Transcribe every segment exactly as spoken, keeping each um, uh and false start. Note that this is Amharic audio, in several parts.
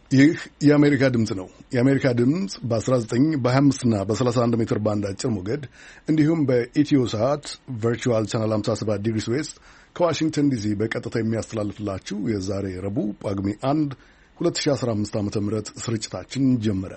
ይህ የአሜሪካ ድምጽ ነው። የአሜሪካ ድምጽ በ19 በ25 እና በ31 ሜትር ባንድ አጭር ሞገድ እንዲሁም በኢትዮ ሰዓት ቨርቹዋል ቻናል ሃምሳ ሰባት ዲግሪ ዌስት ከዋሽንግተን ዲሲ በቀጥታ የሚያስተላልፍላችሁ የዛሬ ረቡዕ ጳጉሜ አንድ ሁለት ሺህ አስራ አምስት ዓ.ም ስርጭታችን ጀመረ።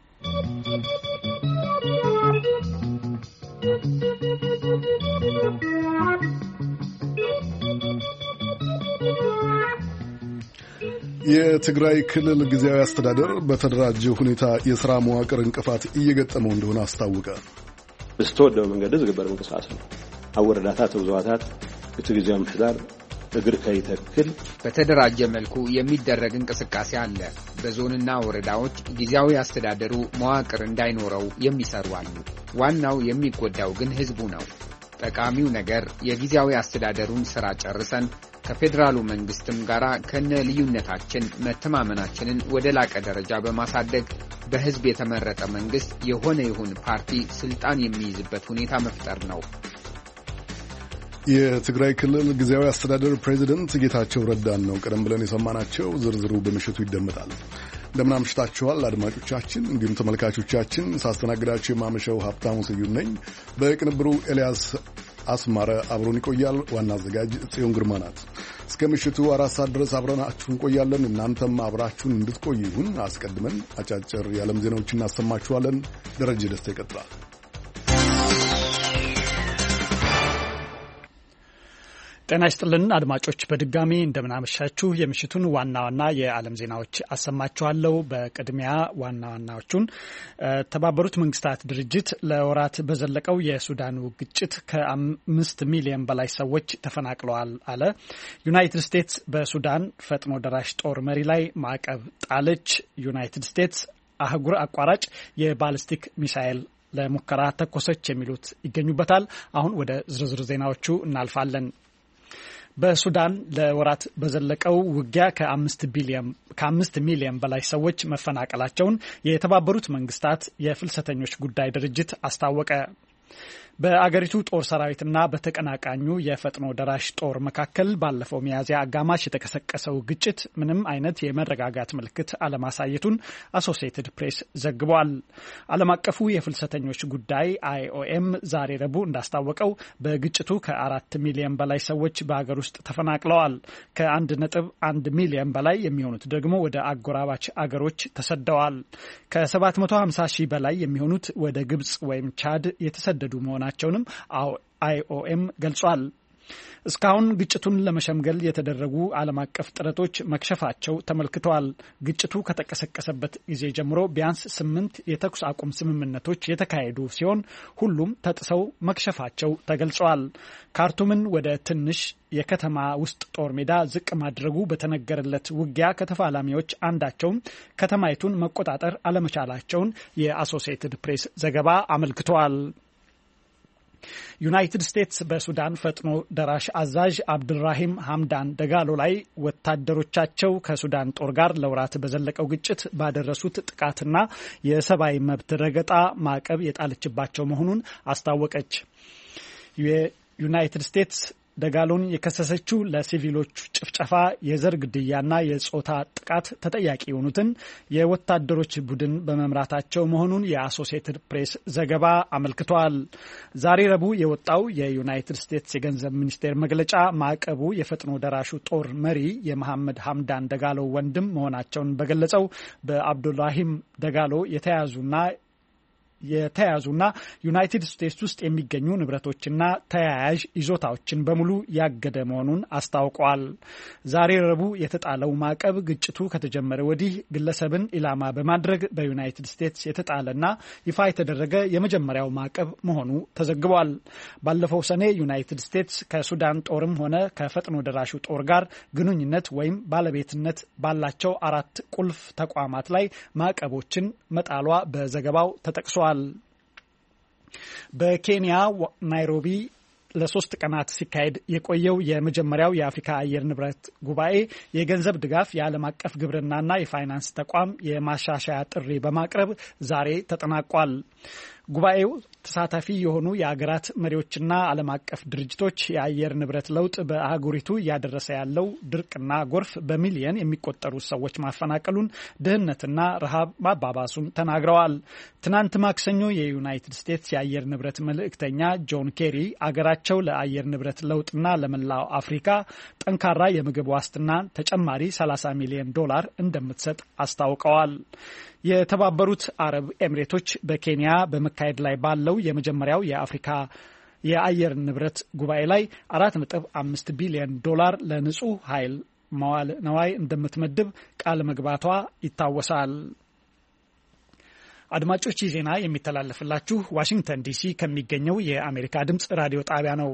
የትግራይ ክልል ጊዜያዊ አስተዳደር በተደራጀ ሁኔታ የሥራ መዋቅር እንቅፋት እየገጠመው እንደሆነ አስታወቀ። በስተወደው መንገድ ዝግበር መንቀሳቀስ ነው። አወረዳታት ተውዛታት በትግዛው ምሕዳር እግር ከይተክል በተደራጀ መልኩ የሚደረግ እንቅስቃሴ አለ። በዞንና ወረዳዎች ጊዜያዊ አስተዳደሩ መዋቅር እንዳይኖረው የሚሰሩ አሉ። ዋናው የሚጎዳው ግን ህዝቡ ነው። ጠቃሚው ነገር የጊዜያዊ አስተዳደሩን ሥራ ጨርሰን ከፌደራሉ መንግስትም ጋር ከነ ልዩነታችን መተማመናችንን ወደ ላቀ ደረጃ በማሳደግ በህዝብ የተመረጠ መንግስት የሆነ ይሁን ፓርቲ ስልጣን የሚይዝበት ሁኔታ መፍጠር ነው። የትግራይ ክልል ጊዜያዊ አስተዳደር ፕሬዚደንት ጌታቸው ረዳን ነው ቀደም ብለን የሰማናቸው። ዝርዝሩ በምሽቱ ይደመጣል። እንደምን አምሽታችኋል አድማጮቻችን፣ እንዲሁም ተመልካቾቻችን። ሳስተናግዳችሁ የማመሸው ሀብታሙ ስዩም ነኝ። በቅንብሩ ኤልያስ አስማረ አብሮን ይቆያል። ዋና አዘጋጅ ጽዮን ግርማ ናት። እስከ ምሽቱ አራት ሰዓት ድረስ አብረናችሁ እንቆያለን። እናንተም አብራችሁን እንድትቆዩ ይሁን። አስቀድመን አጫጭር የዓለም ዜናዎችን እናሰማችኋለን። ደረጀ ደስታ ይቀጥላል። ጤና ይስጥልን አድማጮች፣ በድጋሚ እንደምናመሻችሁ። የምሽቱን ዋና ዋና የዓለም ዜናዎች አሰማችኋለሁ። በቅድሚያ ዋና ዋናዎቹን ተባበሩት መንግስታት ድርጅት ለወራት በዘለቀው የሱዳኑ ግጭት ከአምስት ሚሊዮን በላይ ሰዎች ተፈናቅለዋል አለ። ዩናይትድ ስቴትስ በሱዳን ፈጥኖ ደራሽ ጦር መሪ ላይ ማዕቀብ ጣለች። ዩናይትድ ስቴትስ አህጉር አቋራጭ የባሊስቲክ ሚሳኤል ለሙከራ ተኮሰች። የሚሉት ይገኙበታል። አሁን ወደ ዝርዝር ዜናዎቹ እናልፋለን። በሱዳን ለወራት በዘለቀው ውጊያ ከአምስት ሚሊዮን በላይ ሰዎች መፈናቀላቸውን የተባበሩት መንግስታት የፍልሰተኞች ጉዳይ ድርጅት አስታወቀ። በአገሪቱ ጦር ሰራዊትና በተቀናቃኙ የፈጥኖ ደራሽ ጦር መካከል ባለፈው ሚያዝያ አጋማሽ የተቀሰቀሰው ግጭት ምንም አይነት የመረጋጋት ምልክት አለማሳየቱን አሶሲኤትድ ፕሬስ ዘግቧል። ዓለም አቀፉ የፍልሰተኞች ጉዳይ አይኦኤም ዛሬ ረቡዕ እንዳስታወቀው በግጭቱ ከአራት ሚሊዮን በላይ ሰዎች በአገር ውስጥ ተፈናቅለዋል። ከአንድ ነጥብ አንድ ሚሊዮን በላይ የሚሆኑት ደግሞ ወደ አጎራባች አገሮች ተሰደዋል። ከሰባት መቶ ሀምሳ ሺህ በላይ የሚሆኑት ወደ ግብጽ ወይም ቻድ የተሰደዱ መሆናቸውንም አይኦኤም ገልጿል። እስካሁን ግጭቱን ለመሸምገል የተደረጉ ዓለም አቀፍ ጥረቶች መክሸፋቸው ተመልክተዋል። ግጭቱ ከተቀሰቀሰበት ጊዜ ጀምሮ ቢያንስ ስምንት የተኩስ አቁም ስምምነቶች የተካሄዱ ሲሆን ሁሉም ተጥሰው መክሸፋቸው ተገልጸዋል። ካርቱምን ወደ ትንሽ የከተማ ውስጥ ጦር ሜዳ ዝቅ ማድረጉ በተነገረለት ውጊያ ከተፋላሚዎች አንዳቸውም ከተማይቱን መቆጣጠር አለመቻላቸውን የአሶሲኤትድ ፕሬስ ዘገባ አመልክተዋል። ዩናይትድ ስቴትስ በሱዳን ፈጥኖ ደራሽ አዛዥ አብዱራሂም ሐምዳን ደጋሎ ላይ ወታደሮቻቸው ከሱዳን ጦር ጋር ለወራት በዘለቀው ግጭት ባደረሱት ጥቃትና የሰብአዊ መብት ረገጣ ማዕቀብ የጣለችባቸው መሆኑን አስታወቀች። የዩናይትድ ስቴትስ ደጋሎን የከሰሰችው ለሲቪሎች ጭፍጨፋ፣ የዘር ግድያና የጾታ ጥቃት ተጠያቂ የሆኑትን የወታደሮች ቡድን በመምራታቸው መሆኑን የአሶሲኤትድ ፕሬስ ዘገባ አመልክቷል። ዛሬ ረቡዕ የወጣው የዩናይትድ ስቴትስ የገንዘብ ሚኒስቴር መግለጫ ማዕቀቡ የፈጥኖ ደራሹ ጦር መሪ የመሐመድ ሐምዳን ደጋሎ ወንድም መሆናቸውን በገለጸው በአብዱላሂም ደጋሎ የተያዙና የተያዙና ዩናይትድ ስቴትስ ውስጥ የሚገኙ ንብረቶችና ተያያዥ ይዞታዎችን በሙሉ ያገደ መሆኑን አስታውቋል። ዛሬ ረቡዕ የተጣለው ማዕቀብ ግጭቱ ከተጀመረ ወዲህ ግለሰብን ኢላማ በማድረግ በዩናይትድ ስቴትስ የተጣለና ይፋ የተደረገ የመጀመሪያው ማዕቀብ መሆኑ ተዘግቧል። ባለፈው ሰኔ ዩናይትድ ስቴትስ ከሱዳን ጦርም ሆነ ከፈጥኖ ደራሹ ጦር ጋር ግንኙነት ወይም ባለቤትነት ባላቸው አራት ቁልፍ ተቋማት ላይ ማዕቀቦችን መጣሏ በዘገባው ተጠቅሷል። በኬንያ ናይሮቢ ለሶስት ቀናት ሲካሄድ የቆየው የመጀመሪያው የአፍሪካ አየር ንብረት ጉባኤ የገንዘብ ድጋፍ የዓለም አቀፍ ግብርናና የፋይናንስ ተቋም የማሻሻያ ጥሪ በማቅረብ ዛሬ ተጠናቋል። ጉባኤው ተሳታፊ የሆኑ የአገራት መሪዎችና ዓለም አቀፍ ድርጅቶች የአየር ንብረት ለውጥ በአህጉሪቱ እያደረሰ ያለው ድርቅና ጎርፍ በሚሊየን የሚቆጠሩ ሰዎች ማፈናቀሉን፣ ድህነትና ረሃብ ማባባሱን ተናግረዋል። ትናንት ማክሰኞ የዩናይትድ ስቴትስ የአየር ንብረት መልእክተኛ ጆን ኬሪ አገራቸው ለአየር ንብረት ለውጥና ለመላው አፍሪካ ጠንካራ የምግብ ዋስትና ተጨማሪ ሰላሳ ሚሊዮን ዶላር እንደምትሰጥ አስታውቀዋል። የተባበሩት አረብ ኤሚሬቶች በኬንያ በመካሄድ ላይ ባለው የመጀመሪያው የአፍሪካ የአየር ንብረት ጉባኤ ላይ አራት ነጥብ አምስት ቢሊዮን ዶላር ለንጹህ ኃይል መዋዕለ ንዋይ እንደምትመድብ ቃል መግባቷ ይታወሳል። አድማጮች ይህ ዜና የሚተላለፍላችሁ ዋሽንግተን ዲሲ ከሚገኘው የአሜሪካ ድምጽ ራዲዮ ጣቢያ ነው።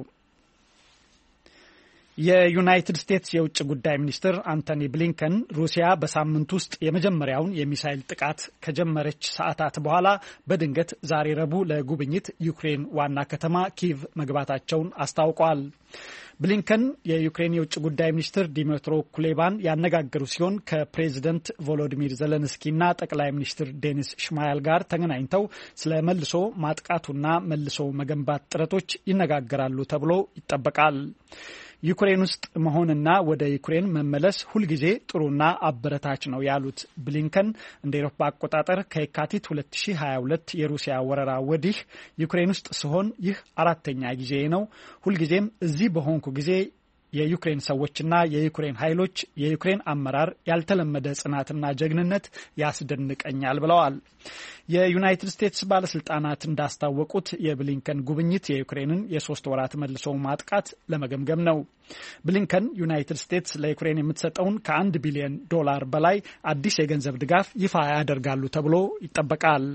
የዩናይትድ ስቴትስ የውጭ ጉዳይ ሚኒስትር አንቶኒ ብሊንከን ሩሲያ በሳምንት ውስጥ የመጀመሪያውን የሚሳይል ጥቃት ከጀመረች ሰዓታት በኋላ በድንገት ዛሬ ረቡዕ ለጉብኝት ዩክሬን ዋና ከተማ ኪቭ መግባታቸውን አስታውቀዋል። ብሊንከን የዩክሬን የውጭ ጉዳይ ሚኒስትር ዲሚትሮ ኩሌባን ያነጋገሩ ሲሆን ከፕሬዝደንት ቮሎዲሚር ዘለንስኪና ጠቅላይ ሚኒስትር ዴኒስ ሽማያል ጋር ተገናኝተው ስለ መልሶ ማጥቃቱና መልሶ መገንባት ጥረቶች ይነጋገራሉ ተብሎ ይጠበቃል። ዩክሬን ውስጥ መሆንና ወደ ዩክሬን መመለስ ሁልጊዜ ጥሩና አበረታች ነው ያሉት ብሊንከን እንደ ኤሮፓ አቆጣጠር ከየካቲት ሁለት ሺህ ሀያ ሁለት የሩሲያ ወረራ ወዲህ ዩክሬን ውስጥ ስሆን ይህ አራተኛ ጊዜ ነው። ሁልጊዜም እዚህ በሆንኩ ጊዜ የዩክሬን ሰዎችና የዩክሬን ኃይሎች የዩክሬን አመራር ያልተለመደ ጽናትና ጀግንነት ያስደንቀኛል ብለዋል። የዩናይትድ ስቴትስ ባለስልጣናት እንዳስታወቁት የብሊንከን ጉብኝት የዩክሬንን የሶስት ወራት መልሶ ማጥቃት ለመገምገም ነው። ብሊንከን ዩናይትድ ስቴትስ ለዩክሬን የምትሰጠውን ከአንድ ቢሊዮን ዶላር በላይ አዲስ የገንዘብ ድጋፍ ይፋ ያደርጋሉ ተብሎ ይጠበቃል።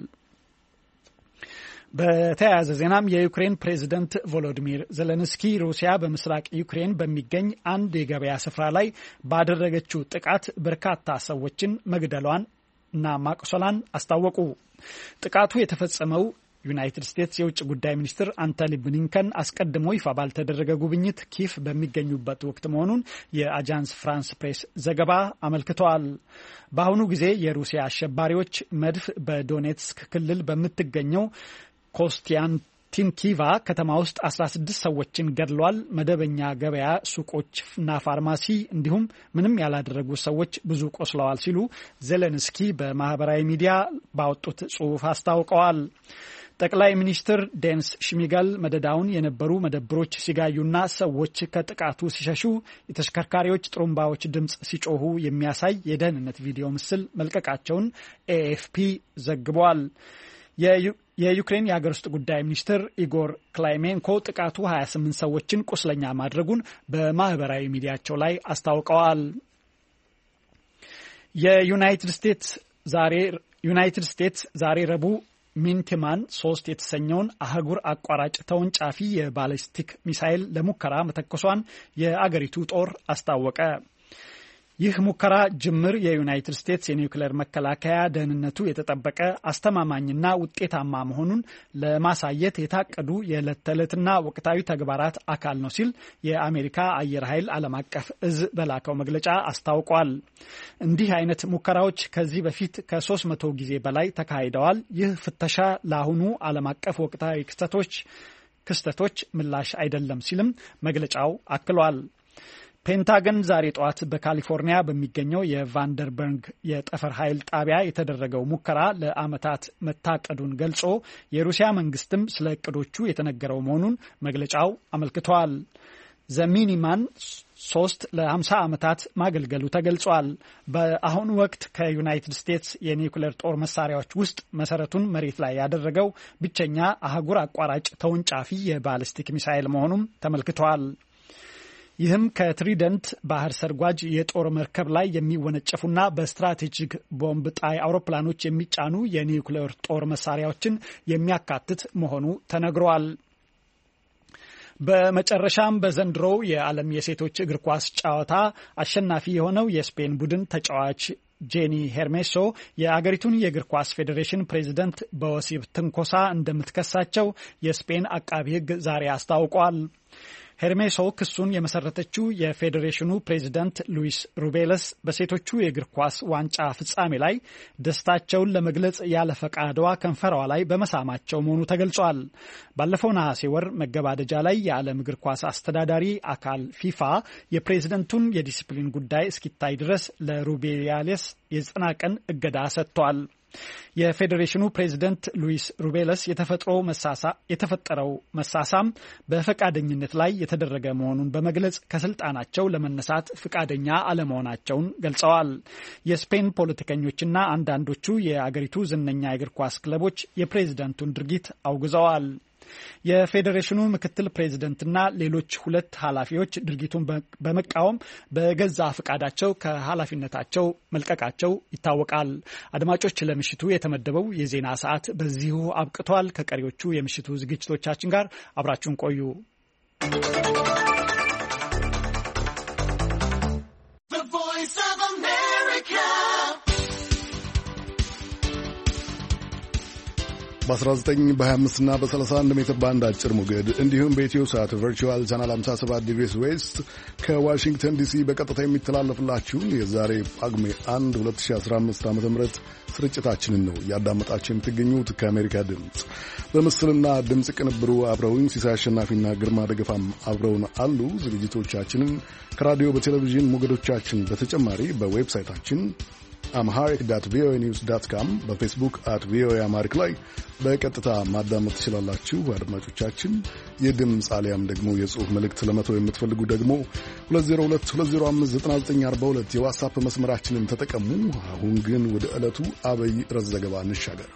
በተያያዘ ዜናም የዩክሬን ፕሬዝደንት ቮሎዲሚር ዘለንስኪ ሩሲያ በምስራቅ ዩክሬን በሚገኝ አንድ የገበያ ስፍራ ላይ ባደረገችው ጥቃት በርካታ ሰዎችን መግደሏን እና ማቁሰሏን አስታወቁ። ጥቃቱ የተፈጸመው ዩናይትድ ስቴትስ የውጭ ጉዳይ ሚኒስትር አንቶኒ ብሊንከን አስቀድሞ ይፋ ባልተደረገ ጉብኝት ኪቭ በሚገኙበት ወቅት መሆኑን የአጃንስ ፍራንስ ፕሬስ ዘገባ አመልክቷል። በአሁኑ ጊዜ የሩሲያ አሸባሪዎች መድፍ በዶኔትስክ ክልል በምትገኘው ኮስቲያንቲንኪቫ ከተማ ውስጥ አስራ ስድስት ሰዎችን ገድሏል። መደበኛ ገበያ፣ ሱቆችና ፋርማሲ እንዲሁም ምንም ያላደረጉ ሰዎች ብዙ ቆስለዋል ሲሉ ዜሌንስኪ በማህበራዊ ሚዲያ ባወጡት ጽሑፍ አስታውቀዋል። ጠቅላይ ሚኒስትር ዴንስ ሽሚጋል መደዳውን የነበሩ መደብሮች ሲጋዩና ሰዎች ከጥቃቱ ሲሸሹ የተሽከርካሪዎች ጥሩምባዎች ድምጽ ሲጮሁ የሚያሳይ የደህንነት ቪዲዮ ምስል መልቀቃቸውን ኤኤፍፒ ዘግቧል። የዩክሬን የሀገር ውስጥ ጉዳይ ሚኒስትር ኢጎር ክላይሜንኮ ጥቃቱ ሀያ ስምንት ሰዎችን ቁስለኛ ማድረጉን በማህበራዊ ሚዲያቸው ላይ አስታውቀዋል። የዩናይትድ ስቴትስ ዛሬ ዩናይትድ ስቴትስ ዛሬ ረቡዕ ሚንቲማን ሶስት የተሰኘውን አህጉር አቋራጭ ተወንጫፊ የባሊስቲክ ሚሳይል ለሙከራ መተኮሷን የአገሪቱ ጦር አስታወቀ። ይህ ሙከራ ጅምር የዩናይትድ ስቴትስ የኒውክሌር መከላከያ ደህንነቱ የተጠበቀ አስተማማኝና ውጤታማ መሆኑን ለማሳየት የታቀዱ የዕለት ተዕለትና ወቅታዊ ተግባራት አካል ነው ሲል የአሜሪካ አየር ኃይል ዓለም አቀፍ እዝ በላከው መግለጫ አስታውቋል። እንዲህ አይነት ሙከራዎች ከዚህ በፊት ከሶስት መቶ ጊዜ በላይ ተካሂደዋል። ይህ ፍተሻ ለአሁኑ ዓለም አቀፍ ወቅታዊ ክስተቶች ክስተቶች ምላሽ አይደለም ሲልም መግለጫው አክሏል። ፔንታገን ዛሬ ጠዋት በካሊፎርኒያ በሚገኘው የቫንደርበርግ የጠፈር ኃይል ጣቢያ የተደረገው ሙከራ ለዓመታት መታቀዱን ገልጾ የሩሲያ መንግስትም ስለ እቅዶቹ የተነገረው መሆኑን መግለጫው አመልክቷል። ዘሚኒማን ሶስት ለሀምሳ ዓመታት ማገልገሉ ተገልጿል። በአሁኑ ወቅት ከዩናይትድ ስቴትስ የኒውክሌር ጦር መሳሪያዎች ውስጥ መሰረቱን መሬት ላይ ያደረገው ብቸኛ አህጉር አቋራጭ ተወንጫፊ የባሊስቲክ ሚሳይል መሆኑም ተመልክቷል። ይህም ከትሪደንት ባህር ሰርጓጅ የጦር መርከብ ላይ የሚወነጨፉና በስትራቴጂክ ቦምብ ጣይ አውሮፕላኖች የሚጫኑ የኒውክሌር ጦር መሳሪያዎችን የሚያካትት መሆኑ ተነግሯል። በመጨረሻም በዘንድሮው የዓለም የሴቶች እግር ኳስ ጨዋታ አሸናፊ የሆነው የስፔን ቡድን ተጫዋች ጄኒ ሄርሜሶ የአገሪቱን የእግር ኳስ ፌዴሬሽን ፕሬዝደንት በወሲብ ትንኮሳ እንደምትከሳቸው የስፔን አቃቢ ሕግ ዛሬ አስታውቋል። ሄርሜሶ ክሱን የመሰረተችው የፌዴሬሽኑ ፕሬዚዳንት ሉዊስ ሩቤለስ በሴቶቹ የእግር ኳስ ዋንጫ ፍጻሜ ላይ ደስታቸውን ለመግለጽ ያለ ፈቃዷ ከንፈሯ ላይ በመሳማቸው መሆኑ ተገልጿል። ባለፈው ነሐሴ ወር መገባደጃ ላይ የዓለም እግር ኳስ አስተዳዳሪ አካል ፊፋ የፕሬዚደንቱን የዲሲፕሊን ጉዳይ እስኪታይ ድረስ ለሩቤያሌስ የዘጠና ቀን እገዳ ሰጥቷል። የፌዴሬሽኑ ፕሬዚደንት ሉዊስ ሩቤለስ የተፈጥሮ መሳሳ የተፈጠረው መሳሳም በፈቃደኝነት ላይ የተደረገ መሆኑን በመግለጽ ከስልጣናቸው ለመነሳት ፈቃደኛ አለመሆናቸውን ገልጸዋል። የስፔን ፖለቲከኞችና አንዳንዶቹ የአገሪቱ ዝነኛ የእግር ኳስ ክለቦች የፕሬዚደንቱን ድርጊት አውግዘዋል። የፌዴሬሽኑ ምክትል ፕሬዝዳንትና ሌሎች ሁለት ኃላፊዎች ድርጊቱን በመቃወም በገዛ ፈቃዳቸው ከኃላፊነታቸው መልቀቃቸው ይታወቃል። አድማጮች፣ ለምሽቱ የተመደበው የዜና ሰዓት በዚሁ አብቅቷል። ከቀሪዎቹ የምሽቱ ዝግጅቶቻችን ጋር አብራችሁን ቆዩ። በ19 በ25 እና በ31 ሜትር ባንድ አጭር ሞገድ እንዲሁም በኢትዮ ሳት ቨርቹዋል ቻናል ሃምሳ ሰባት ዲግሪስ ዌስት ከዋሽንግተን ዲሲ በቀጥታ የሚተላለፍላችሁን የዛሬ ጳጉሜ አንድ ሁለት ሺህ አስራ አምስት ዓ.ም ስርጭታችንን ነው እያዳመጣችሁ የምትገኙት ከአሜሪካ ድምፅ። በምስልና ድምፅ ቅንብሩ አብረውኝ ሲሳይ አሸናፊና ግርማ ደገፋም አብረውን አሉ። ዝግጅቶቻችንን ከራዲዮ በቴሌቪዥን ሞገዶቻችን በተጨማሪ በዌብሳይታችን አምሃሪክ ዳት ቪኦኤ ኒውስ ዳት ካም በፌስቡክ አት ቪኦኤ አማሪክ ላይ በቀጥታ ማዳመጥ ትችላላችሁ። አድማጮቻችን የድምፅ አሊያም ደግሞ የጽሑፍ መልእክት ለመተው የምትፈልጉ ደግሞ ሁለት ዜሮ ሁለት ሁለት ዜሮ አምስት ዘጠና ዘጠኝ አርባ ሁለት የዋትስአፕ መስመራችንን ተጠቀሙ። አሁን ግን ወደ ዕለቱ አበይ ርዕሰ ዘገባ እንሻገር።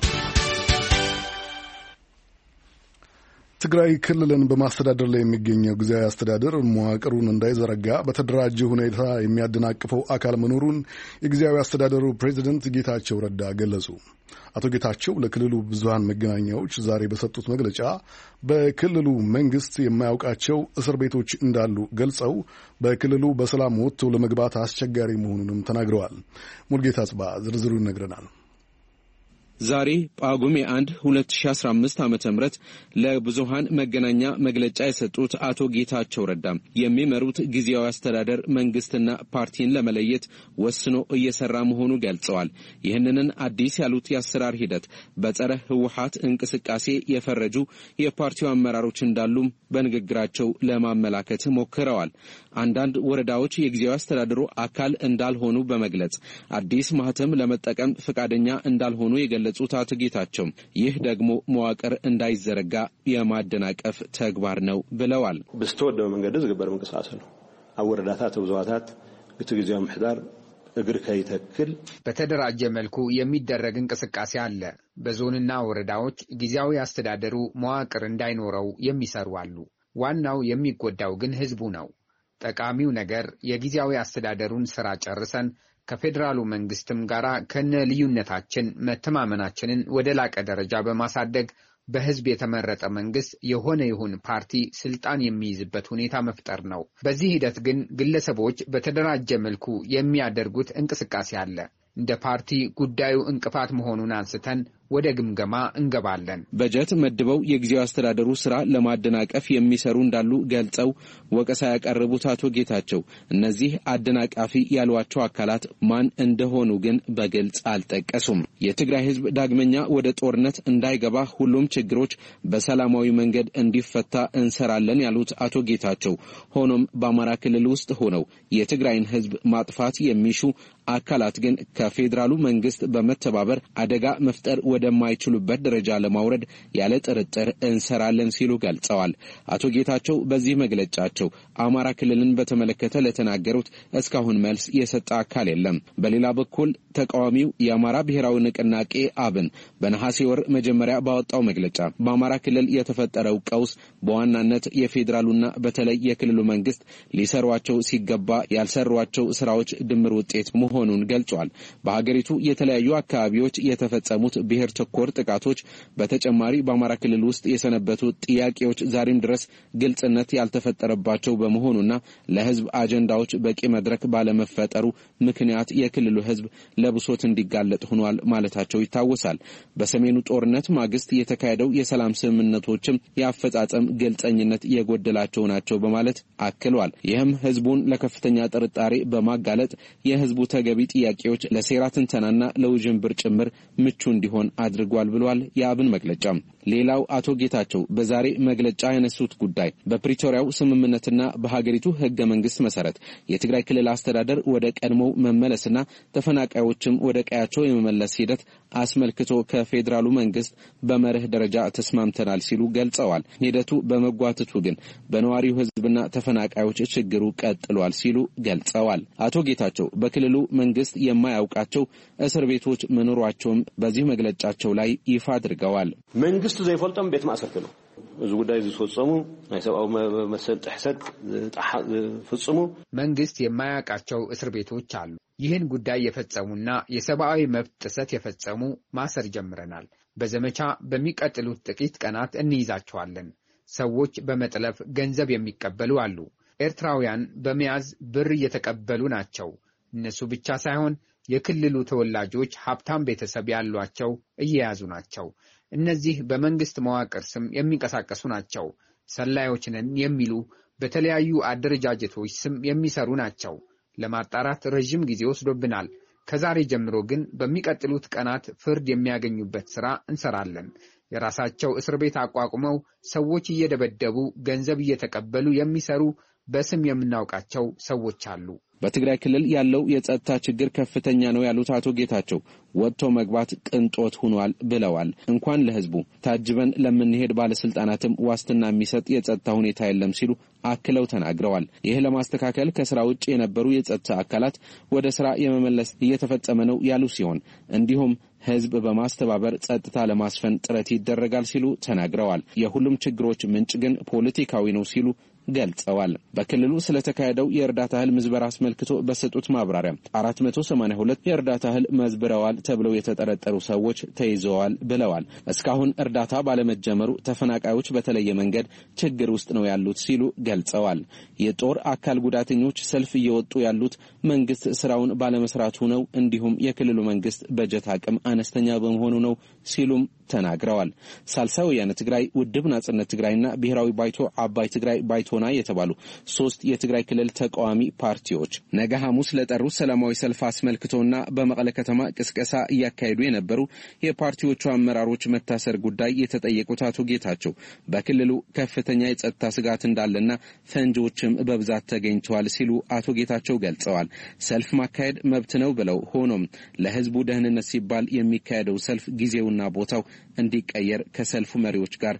ትግራይ ክልልን በማስተዳደር ላይ የሚገኘው ጊዜያዊ አስተዳደር መዋቅሩን እንዳይዘረጋ በተደራጀ ሁኔታ የሚያደናቅፈው አካል መኖሩን የጊዜያዊ አስተዳደሩ ፕሬዚደንት ጌታቸው ረዳ ገለጹ። አቶ ጌታቸው ለክልሉ ብዙሃን መገናኛዎች ዛሬ በሰጡት መግለጫ በክልሉ መንግስት የማያውቃቸው እስር ቤቶች እንዳሉ ገልጸው በክልሉ በሰላም ወጥቶ ለመግባት አስቸጋሪ መሆኑንም ተናግረዋል። ሙልጌታ ጽባ ዝርዝሩ ይነግረናል። ዛሬ ጳጉሜ አንድ ሁለት ሺህ አስራ አምስት ዓመተ ምህረት ለብዙሃን መገናኛ መግለጫ የሰጡት አቶ ጌታቸው ረዳ የሚመሩት ጊዜያዊ አስተዳደር መንግስትና ፓርቲን ለመለየት ወስኖ እየሰራ መሆኑ ገልጸዋል። ይህንን አዲስ ያሉት የአሰራር ሂደት በጸረ ህወሓት እንቅስቃሴ የፈረጁ የፓርቲው አመራሮች እንዳሉም በንግግራቸው ለማመላከት ሞክረዋል። አንዳንድ ወረዳዎች የጊዜያዊ አስተዳደሩ አካል እንዳልሆኑ በመግለጽ አዲስ ማህተም ለመጠቀም ፈቃደኛ እንዳልሆኑ የገለጹት አቶ ጌታቸው ይህ ደግሞ መዋቅር እንዳይዘረጋ የማደናቀፍ ተግባር ነው ብለዋል። በስተወደው መንገድ ዝግበር መንቀሳቀስ ነው። አወረዳታት ተብዛዋታት በትግዚያው ምሕዳር እግር ከይተክል በተደራጀ መልኩ የሚደረግ እንቅስቃሴ አለ። በዞንና ወረዳዎች ጊዜያዊ አስተዳደሩ መዋቅር እንዳይኖረው የሚሰሩ አሉ። ዋናው የሚጎዳው ግን ህዝቡ ነው። ጠቃሚው ነገር የጊዜያዊ አስተዳደሩን ስራ ጨርሰን ከፌደራሉ መንግስትም ጋራ ከነ ልዩነታችን መተማመናችንን ወደ ላቀ ደረጃ በማሳደግ በህዝብ የተመረጠ መንግስት የሆነ ይሁን ፓርቲ ስልጣን የሚይዝበት ሁኔታ መፍጠር ነው። በዚህ ሂደት ግን ግለሰቦች በተደራጀ መልኩ የሚያደርጉት እንቅስቃሴ አለ። እንደ ፓርቲ ጉዳዩ እንቅፋት መሆኑን አንስተን ወደ ግምገማ እንገባለን። በጀት መድበው የጊዜያዊ አስተዳደሩ ስራ ለማደናቀፍ የሚሰሩ እንዳሉ ገልጸው ወቀሳ ያቀረቡት አቶ ጌታቸው እነዚህ አደናቃፊ ያሏቸው አካላት ማን እንደሆኑ ግን በግልጽ አልጠቀሱም። የትግራይ ህዝብ ዳግመኛ ወደ ጦርነት እንዳይገባ ሁሉም ችግሮች በሰላማዊ መንገድ እንዲፈታ እንሰራለን ያሉት አቶ ጌታቸው ሆኖም በአማራ ክልል ውስጥ ሆነው የትግራይን ህዝብ ማጥፋት የሚሹ አካላት ግን ከፌደራሉ መንግስት በመተባበር አደጋ መፍጠር ወደማይችሉበት ደረጃ ለማውረድ ያለ ጥርጥር እንሰራለን ሲሉ ገልጸዋል። አቶ ጌታቸው በዚህ መግለጫቸው አማራ ክልልን በተመለከተ ለተናገሩት እስካሁን መልስ የሰጠ አካል የለም። በሌላ በኩል ተቃዋሚው የአማራ ብሔራዊ ንቅናቄ አብን በነሐሴ ወር መጀመሪያ ባወጣው መግለጫ በአማራ ክልል የተፈጠረው ቀውስ በዋናነት የፌደራሉና በተለይ የክልሉ መንግስት ሊሰሯቸው ሲገባ ያልሰሯቸው ስራዎች ድምር ውጤት መሆኑን ገልጿል። በሀገሪቱ የተለያዩ አካባቢዎች የተፈጸሙት ብሔር ተኮር ጥቃቶች በተጨማሪ በአማራ ክልል ውስጥ የሰነበቱ ጥያቄዎች ዛሬም ድረስ ግልጽነት ያልተፈጠረባቸው በመሆኑና ለህዝብ አጀንዳዎች በቂ መድረክ ባለመፈጠሩ ምክንያት የክልሉ ህዝብ ለብሶት እንዲጋለጥ ሆኗል ማለታቸው ይታወሳል። በሰሜኑ ጦርነት ማግስት የተካሄደው የሰላም ስምምነቶችም የአፈጻጸም ግልጸኝነት የጎደላቸው ናቸው በማለት አክሏል። ይህም ህዝቡን ለከፍተኛ ጥርጣሬ በማጋለጥ የህዝቡ ተገቢ ጥያቄዎች ለሴራ ትንተናና ለውዥንብር ጭምር ምቹ እንዲሆን አድርጓል ብሏል የአብን መግለጫ። ሌላው አቶ ጌታቸው በዛሬ መግለጫ ያነሱት ጉዳይ በፕሪቶሪያው ስምምነትና በሀገሪቱ ህገ መንግስት መሰረት የትግራይ ክልል አስተዳደር ወደ ቀድሞው መመለስና ተፈናቃዮችም ወደ ቀያቸው የመመለስ ሂደት አስመልክቶ ከፌዴራሉ መንግስት በመርህ ደረጃ ተስማምተናል ሲሉ ገልጸዋል። ሂደቱ በመጓተቱ ግን በነዋሪው ህዝብና ተፈናቃዮች ችግሩ ቀጥሏል ሲሉ ገልጸዋል። አቶ ጌታቸው በክልሉ መንግስት የማያውቃቸው እስር ቤቶች መኖራቸውም በዚህ መግለጫቸው ላይ ይፋ አድርገዋል። መንግስቱ ዘይፈልጦም ቤት ማእሰርቲ ነው እዚ ጉዳይ ዝፈጸሙ አይሰባው መሰል ጥሕሰት ፍጽሙ መንግስት የማያውቃቸው እስር ቤቶች አሉ። ይህን ጉዳይ የፈጸሙና የሰብአዊ መብት ጥሰት የፈጸሙ ማሰር ጀምረናል። በዘመቻ በሚቀጥሉት ጥቂት ቀናት እንይዛቸዋለን። ሰዎች በመጥለፍ ገንዘብ የሚቀበሉ አሉ። ኤርትራውያን በመያዝ ብር እየተቀበሉ ናቸው። እነሱ ብቻ ሳይሆን የክልሉ ተወላጆች ሀብታም ቤተሰብ ያሏቸው እየያዙ ናቸው። እነዚህ በመንግስት መዋቅር ስም የሚንቀሳቀሱ ናቸው። ሰላዮች ነን የሚሉ በተለያዩ አደረጃጀቶች ስም የሚሰሩ ናቸው። ለማጣራት ረጅም ጊዜ ወስዶብናል። ከዛሬ ጀምሮ ግን በሚቀጥሉት ቀናት ፍርድ የሚያገኙበት ሥራ እንሰራለን። የራሳቸው እስር ቤት አቋቁመው ሰዎች እየደበደቡ ገንዘብ እየተቀበሉ የሚሰሩ በስም የምናውቃቸው ሰዎች አሉ። በትግራይ ክልል ያለው የጸጥታ ችግር ከፍተኛ ነው ያሉት አቶ ጌታቸው ወጥቶ መግባት ቅንጦት ሆኗል ብለዋል። እንኳን ለህዝቡ ታጅበን ለምንሄድ ባለስልጣናትም ዋስትና የሚሰጥ የጸጥታ ሁኔታ የለም ሲሉ አክለው ተናግረዋል። ይህ ለማስተካከል ከስራ ውጭ የነበሩ የጸጥታ አካላት ወደ ስራ የመመለስ እየተፈጸመ ነው ያሉ ሲሆን እንዲሁም ህዝብ በማስተባበር ጸጥታ ለማስፈን ጥረት ይደረጋል ሲሉ ተናግረዋል። የሁሉም ችግሮች ምንጭ ግን ፖለቲካዊ ነው ሲሉ ገልጸዋል። በክልሉ ስለተካሄደው የእርዳታ እህል ምዝበራ አስመልክቶ በሰጡት ማብራሪያ አራት መቶ ሰማንያ ሁለት የእርዳታ እህል መዝብረዋል ተብለው የተጠረጠሩ ሰዎች ተይዘዋል ብለዋል። እስካሁን እርዳታ ባለመጀመሩ ተፈናቃዮች በተለየ መንገድ ችግር ውስጥ ነው ያሉት ሲሉ ገልጸዋል። የጦር አካል ጉዳተኞች ሰልፍ እየወጡ ያሉት መንግስት ስራውን ባለመስራቱ ነው፣ እንዲሁም የክልሉ መንግስት በጀት አቅም አነስተኛ በመሆኑ ነው ሲሉም ተናግረዋል። ሳልሳይ ወያነ ትግራይ፣ ውድብ ናጽነት ትግራይና ብሔራዊ ባይቶ አባይ ትግራይ ባይቶና የተባሉ ሶስት የትግራይ ክልል ተቃዋሚ ፓርቲዎች ነገ ሐሙስ ለጠሩት ሰላማዊ ሰልፍ አስመልክቶና በመቀለ ከተማ ቅስቀሳ እያካሄዱ የነበሩ የፓርቲዎቹ አመራሮች መታሰር ጉዳይ የተጠየቁት አቶ ጌታቸው በክልሉ ከፍተኛ የጸጥታ ስጋት እንዳለና ፈንጂዎችም በብዛት ተገኝተዋል ሲሉ አቶ ጌታቸው ገልጸዋል። ሰልፍ ማካሄድ መብት ነው ብለው ሆኖም ለህዝቡ ደህንነት ሲባል የሚካሄደው ሰልፍ ጊዜውና ቦታው እንዲቀየር ከሰልፉ መሪዎች ጋር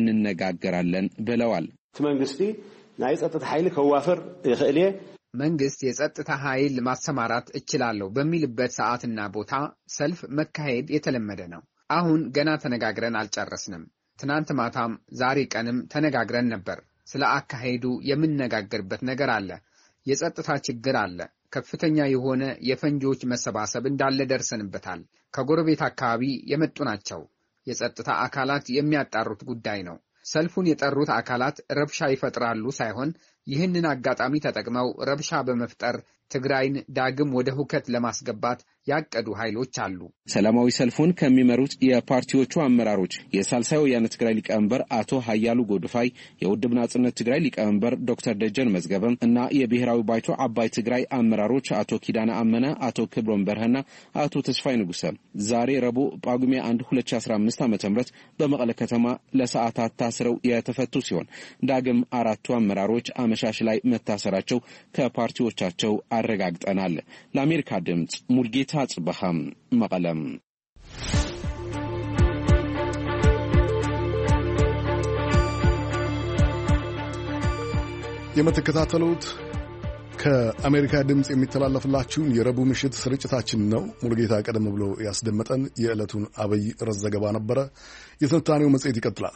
እንነጋገራለን ብለዋል። መንግስቲ ናይ ጸጥታ ኃይል ከዋፈር ይኽእል መንግስት የጸጥታ ኃይል ማሰማራት እችላለሁ በሚልበት ሰዓትና ቦታ ሰልፍ መካሄድ የተለመደ ነው። አሁን ገና ተነጋግረን አልጨረስንም። ትናንት ማታም ዛሬ ቀንም ተነጋግረን ነበር። ስለ አካሄዱ የምንነጋገርበት ነገር አለ። የጸጥታ ችግር አለ። ከፍተኛ የሆነ የፈንጂዎች መሰባሰብ እንዳለ ደርሰንበታል። ከጎረቤት አካባቢ የመጡ ናቸው። የጸጥታ አካላት የሚያጣሩት ጉዳይ ነው። ሰልፉን የጠሩት አካላት ረብሻ ይፈጥራሉ ሳይሆን ይህንን አጋጣሚ ተጠቅመው ረብሻ በመፍጠር ትግራይን ዳግም ወደ ሁከት ለማስገባት ያቀዱ ኃይሎች አሉ። ሰላማዊ ሰልፉን ከሚመሩት የፓርቲዎቹ አመራሮች የሳልሳይ ወያነ ትግራይ ሊቀመንበር አቶ ሀያሉ ጎድፋይ፣ የውድብ ናጽነት ትግራይ ሊቀመንበር ዶክተር ደጀን መዝገበም እና የብሔራዊ ባይቶ አባይ ትግራይ አመራሮች አቶ ኪዳነ አመነ፣ አቶ ክብሮም በርሀና አቶ ተስፋይ ንጉሰ ዛሬ ረቡዕ ጳጉሜ አንድ ሁለት ሺህ አስራ አምስት ዓ.ም በመቀለ ከተማ ለሰዓታት ታስረው የተፈቱ ሲሆን ዳግም አራቱ አመራሮች አመሻሽ ላይ መታሰራቸው ከፓርቲዎቻቸው አረጋግጠናል። ለአሜሪካ ድምጽ ሙልጌታ ጽበሃም መቀለም። የምትከታተሉት ከአሜሪካ ድምጽ የሚተላለፍላችሁን የረቡዕ ምሽት ስርጭታችን ነው። ሙልጌታ ቀደም ብሎ ያስደመጠን የዕለቱን አብይ ርዕስ ዘገባ ነበረ። የትንታኔው መጽሔት ይቀጥላል።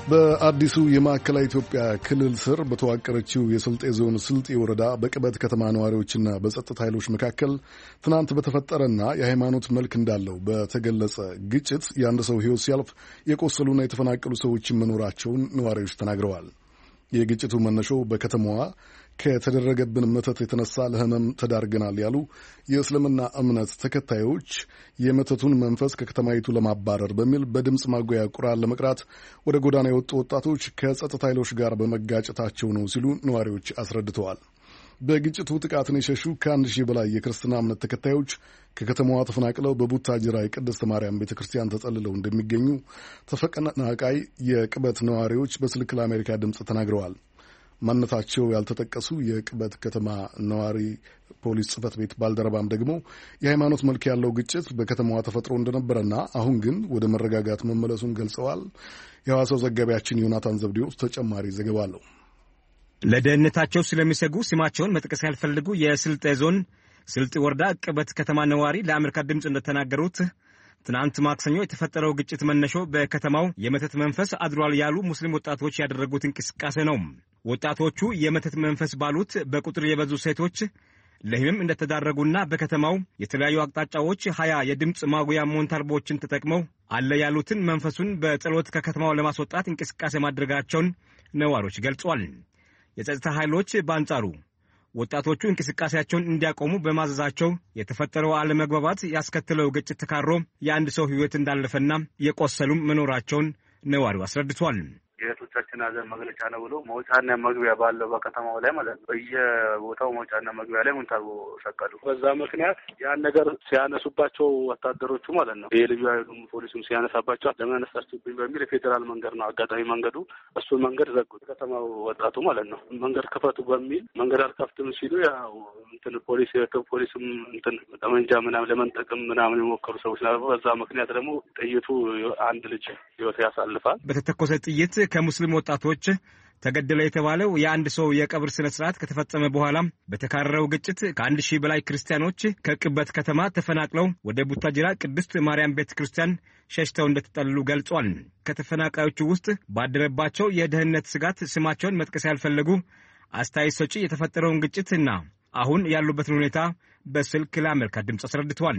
በአዲሱ የማዕከላዊ ኢትዮጵያ ክልል ስር በተዋቀረችው የስልጤ ዞን ስልጤ ወረዳ በቅበት ከተማ ነዋሪዎችና በጸጥታ ኃይሎች መካከል ትናንት በተፈጠረና የሃይማኖት መልክ እንዳለው በተገለጸ ግጭት የአንድ ሰው ሕይወት ሲያልፍ የቆሰሉና የተፈናቀሉ ሰዎችን መኖራቸውን ነዋሪዎች ተናግረዋል። የግጭቱ መነሾ በከተማዋ ከተደረገብን መተት የተነሳ ለህመም ተዳርገናል ያሉ የእስልምና እምነት ተከታዮች የመተቱን መንፈስ ከከተማይቱ ለማባረር በሚል በድምፅ ማጉያ ቁርአን ለመቅራት ወደ ጎዳና የወጡ ወጣቶች ከጸጥታ ኃይሎች ጋር በመጋጨታቸው ነው ሲሉ ነዋሪዎች አስረድተዋል። በግጭቱ ጥቃትን የሸሹ ከአንድ ሺህ በላይ የክርስትና እምነት ተከታዮች ከከተማዋ ተፈናቅለው በቡታጅራ የቅድስት ማርያም ቤተ ክርስቲያን ተጠልለው እንደሚገኙ ተፈናቃይ የቅበት ነዋሪዎች በስልክ ለአሜሪካ ድምፅ ተናግረዋል። ማንነታቸው ያልተጠቀሱ የቅበት ከተማ ነዋሪ ፖሊስ ጽሕፈት ቤት ባልደረባም ደግሞ የሃይማኖት መልክ ያለው ግጭት በከተማዋ ተፈጥሮ እንደነበረና አሁን ግን ወደ መረጋጋት መመለሱን ገልጸዋል። የሐዋሳው ዘጋቢያችን ዮናታን ዘብዴዎስ ተጨማሪ ዘገባ አለው። ለደህንነታቸው ስለሚሰጉ ስማቸውን መጥቀስ ያልፈልጉ የስልጤ ዞን ስልጤ ወረዳ ቅበት ከተማ ነዋሪ ለአሜሪካ ድምፅ እንደተናገሩት ትናንት ማክሰኞ የተፈጠረው ግጭት መነሾ በከተማው የመተት መንፈስ አድሯል ያሉ ሙስሊም ወጣቶች ያደረጉት እንቅስቃሴ ነው። ወጣቶቹ የመተት መንፈስ ባሉት በቁጥር የበዙ ሴቶች ለህመም እንደተዳረጉና በከተማው የተለያዩ አቅጣጫዎች ሀያ የድምፅ ማጉያ ሞንታርቦችን ተጠቅመው አለ ያሉትን መንፈሱን በጸሎት ከከተማው ለማስወጣት እንቅስቃሴ ማድረጋቸውን ነዋሪዎች ገልጿል። የጸጥታ ኃይሎች በአንጻሩ ወጣቶቹ እንቅስቃሴያቸውን እንዲያቆሙ በማዘዛቸው የተፈጠረው አለመግባባት ያስከተለው ግጭት ተካሮ የአንድ ሰው ህይወት እንዳለፈና የቆሰሉም መኖራቸውን ነዋሪው አስረድቷል። የቶቻችን አዘን መግለጫ ነው ብሎ መውጫና መግቢያ ባለው በከተማው ላይ ማለት ነው በየቦታው መውጫና መግቢያ ላይ ሙንታርቦ ሰቀሉ። በዛ ምክንያት ያን ነገር ሲያነሱባቸው ወታደሮቹ ማለት ነው የልዩ ኃይሉም ፖሊሱም ሲያነሳባቸው ለምን አነሳችሁብኝ በሚል የፌዴራል መንገድ ነው አጋጣሚ መንገዱ እሱን መንገድ ዘጉት። ከተማው ወጣቱ ማለት ነው መንገድ ክፈቱ በሚል መንገድ አልከፍትም ሲሉ ያው እንትን ፖሊስ ፖሊስም እንትን ጠመንጃ ምናምን ለመንጠቅም ምናምን የሞከሩ ሰዎች ነበሩ። በዛ ምክንያት ደግሞ ጥይቱ አንድ ልጅ ህይወት ያሳልፋል። በተተኮሰ ጥይት ከሙስሊም ወጣቶች ተገደለ የተባለው የአንድ ሰው የቀብር ስነ ስርዓት ከተፈጸመ በኋላ በተካረረው ግጭት ከአንድ ሺህ በላይ ክርስቲያኖች ከቅበት ከተማ ተፈናቅለው ወደ ቡታጅራ ቅድስት ማርያም ቤተ ክርስቲያን ሸሽተው እንደተጠለሉ ገልጿል። ከተፈናቃዮቹ ውስጥ ባደረባቸው የደህንነት ስጋት ስማቸውን መጥቀስ ያልፈለጉ አስተያየት ሰጪ የተፈጠረውን ግጭትና አሁን ያሉበትን ሁኔታ በስልክ ለአሜሪካ ድምፅ አስረድተዋል።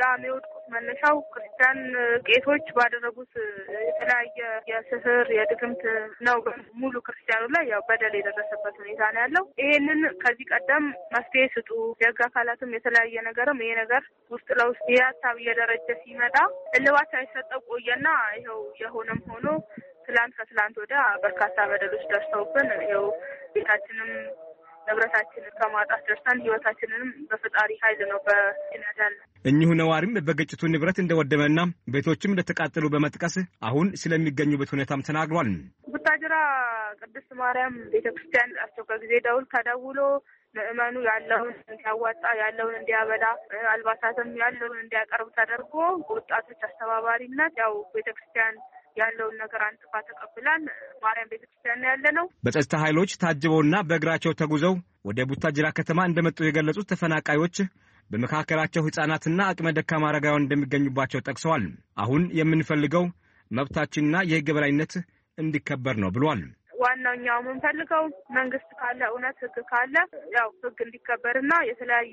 መነሻው ክርስቲያን ቄሶች ባደረጉት የተለያየ የስህር የድግምት ነው። ሙሉ ክርስቲያኑ ላይ ያው በደል የደረሰበት ሁኔታ ነው ያለው። ይሄንን ከዚህ ቀደም መፍትሄ ስጡ የህግ አካላትም የተለያየ ነገርም ይሄ ነገር ውስጥ ለውስጥ የሀሳብ እየደረጀ ሲመጣ እልባት ሳይሰጠው ቆየና ይኸው የሆነም ሆኖ ትላንት ከትላንት ወዲያ በርካታ በደሎች ደርሰውብን ይኸው ቤታችንም ንብረታችንን ከማጣት ደርሰን ህይወታችንንም በፈጣሪ ኃይል ነው በእናዳል። እኚሁ ነዋሪም በግጭቱ ንብረት እንደወደመና ቤቶችም እንደተቃጠሉ በመጥቀስ አሁን ስለሚገኙበት ሁኔታም ተናግሯል። ቡታጅራ ቅድስት ማርያም ቤተክርስቲያን አስቸኳይ ጊዜ ደውል ተደውሎ ምእመኑ ያለውን እንዲያዋጣ ያለውን እንዲያበላ አልባሳትም ያለውን እንዲያቀርብ ተደርጎ ወጣቶች አስተባባሪነት ያው ቤተክርስቲያን ያለውን ነገር አንጥፋ ተቀብላን ማርያም ቤተክርስቲያን ያለ ነው። በጸጥታ ኃይሎች ታጅበውና በእግራቸው ተጉዘው ወደ ቡታጅራ ከተማ እንደመጡ የገለጹት ተፈናቃዮች በመካከላቸው ህጻናትና አቅመ ደካማ አረጋውያን እንደሚገኙባቸው ጠቅሰዋል። አሁን የምንፈልገው መብታችንና የህግ በላይነት እንዲከበር ነው ብሏል። ዋናኛው የምንፈልገው መንግስት ካለ እውነት ህግ ካለ ያው ህግ እንዲከበርና የተለያዩ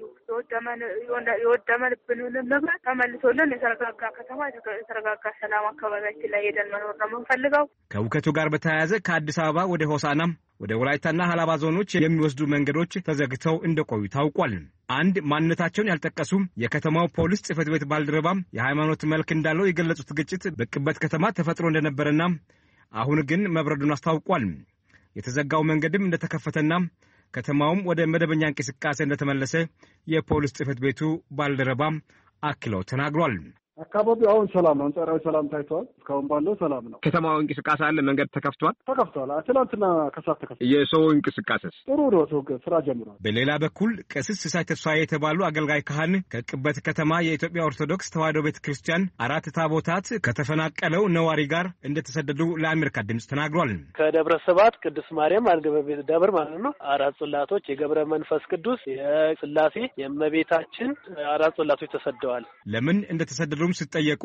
የወደመብንን ንብረት ተመልሶልን የተረጋጋ ከተማ የተረጋጋ ሰላም አካባቢያችን ላይ ሄደን መኖር ነው የምንፈልገው። ከውከቱ ጋር በተያያዘ ከአዲስ አበባ ወደ ሆሳና ወደ ወላይታና ሀላባ ዞኖች የሚወስዱ መንገዶች ተዘግተው እንደቆዩ ታውቋል። አንድ ማንነታቸውን ያልጠቀሱ የከተማው ፖሊስ ጽሕፈት ቤት ባልደረባም የሃይማኖት መልክ እንዳለው የገለጹት ግጭት በቅበት ከተማ ተፈጥሮ እንደነበረና አሁን ግን መብረዱን አስታውቋል። የተዘጋው መንገድም እንደተከፈተና ከተማውም ወደ መደበኛ እንቅስቃሴ እንደተመለሰ የፖሊስ ጽሕፈት ቤቱ ባልደረባ አክለው ተናግሯል። አካባቢው አሁን ሰላም ነው። አንጻራዊ ሰላም ታይቷል። እስካሁን ባለው ሰላም ነው። ከተማው እንቅስቃሴ አለ። መንገድ ተከፍቷል ተከፍቷል። ትናንትና ከሰዓት ተከፍቷል። የሰው እንቅስቃሴስ ጥሩ ነው። ሰው ስራ ጀምሯል። በሌላ በኩል ቀሲስ ሲሳይ ተስፋዬ የተባሉ አገልጋይ ካህን ከቅበት ከተማ የኢትዮጵያ ኦርቶዶክስ ተዋሕዶ ቤተክርስቲያን አራት ታቦታት ከተፈናቀለው ነዋሪ ጋር እንደተሰደዱ ለአሜሪካ ድምፅ ተናግሯል። ከደብረ ሰባት ቅድስት ማርያም አንገበ ቤት ደብር ማለት ነው አራት ጽላቶች የገብረ መንፈስ ቅዱስ የስላሴ የእመቤታችን አራት ጽላቶች ተሰደዋል። ለምን እንደተሰደዱም ሲጠየቁ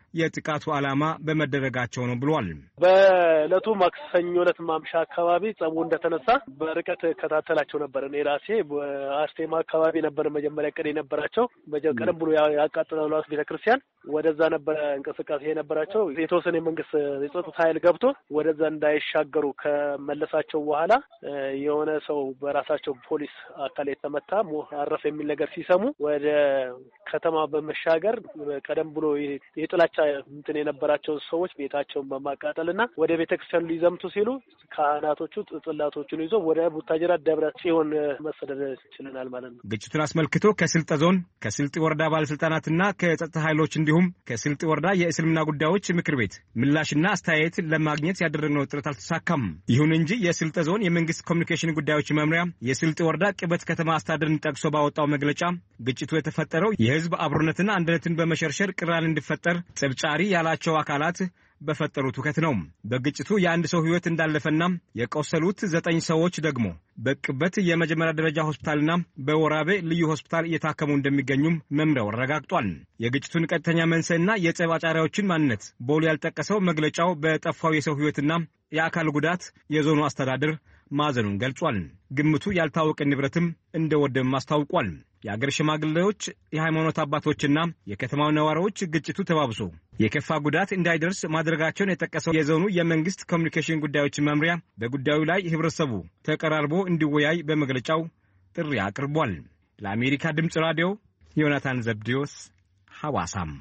የጥቃቱ ዓላማ በመደረጋቸው ነው ብሏል። በዕለቱ ማክሰኞ ዕለት ማምሻ አካባቢ ጸቡ እንደተነሳ በርቀት ከታተላቸው ነበር። እኔ ራሴ በአርሴማ አካባቢ ነበር መጀመሪያ ቀን የነበራቸው በቀደም ብሎ ያቃጠለው ላስ ቤተክርስቲያን ወደዛ ነበር እንቅስቃሴ የነበራቸው። የተወሰነ የመንግስት የጸጥታ ኃይል ገብቶ ወደዛ እንዳይሻገሩ ከመለሳቸው በኋላ የሆነ ሰው በራሳቸው ፖሊስ አካል የተመታ አረፈ የሚል ነገር ሲሰሙ ወደ ከተማ በመሻገር ቀደም ብሎ የጥላቻ እንትን የነበራቸው ሰዎች ቤታቸውን በማቃጠልና ወደ ቤተክርስቲያኑ ሊዘምቱ ሲሉ ካህናቶቹ ጽላቶቹን ይዞ ወደ ቡታጅራ ደብረ ጽዮን መሰደድ ችለናል ማለት ነው። ግጭቱን አስመልክቶ ከስልጤ ዞን ከስልጤ ወረዳ ባለስልጣናትና ከጸጥታ ኃይሎች እንዲሁም ከስልጤ ወረዳ የእስልምና ጉዳዮች ምክር ቤት ምላሽና አስተያየት ለማግኘት ያደረግነው ጥረት አልተሳካም። ይሁን እንጂ የስልጤ ዞን የመንግስት ኮሚኒኬሽን ጉዳዮች መምሪያ የስልጤ ወረዳ ቅበት ከተማ አስተዳደርን ጠቅሶ ባወጣው መግለጫ ግጭቱ የተፈጠረው የህዝብ አብሮነትና አንድነትን በመሸርሸር ቅራኔ እንዲፈጠር ጸብጫሪ ያላቸው አካላት በፈጠሩት ሁከት ነው። በግጭቱ የአንድ ሰው ህይወት እንዳለፈና የቆሰሉት ዘጠኝ ሰዎች ደግሞ በቅበት የመጀመሪያ ደረጃ ሆስፒታልና በወራቤ ልዩ ሆስፒታል እየታከሙ እንደሚገኙም መምሪያው አረጋግጧል። የግጭቱን ቀጥተኛ መንስኤና የጸባጫሪዎችን ማንነት ቦል ያልጠቀሰው መግለጫው በጠፋው የሰው ህይወትና የአካል ጉዳት የዞኑ አስተዳደር ማዘኑን ገልጿል። ግምቱ ያልታወቀ ንብረትም እንደወደም አስታውቋል። የአገር ሽማግሌዎች፣ የሃይማኖት አባቶችና የከተማው ነዋሪዎች ግጭቱ ተባብሶ የከፋ ጉዳት እንዳይደርስ ማድረጋቸውን የጠቀሰው የዞኑ የመንግስት ኮሚኒኬሽን ጉዳዮች መምሪያ በጉዳዩ ላይ ህብረተሰቡ ተቀራርቦ እንዲወያይ በመግለጫው ጥሪ አቅርቧል። ለአሜሪካ ድምፅ ራዲዮ ዮናታን ዘብዲዮስ ሐዋሳም።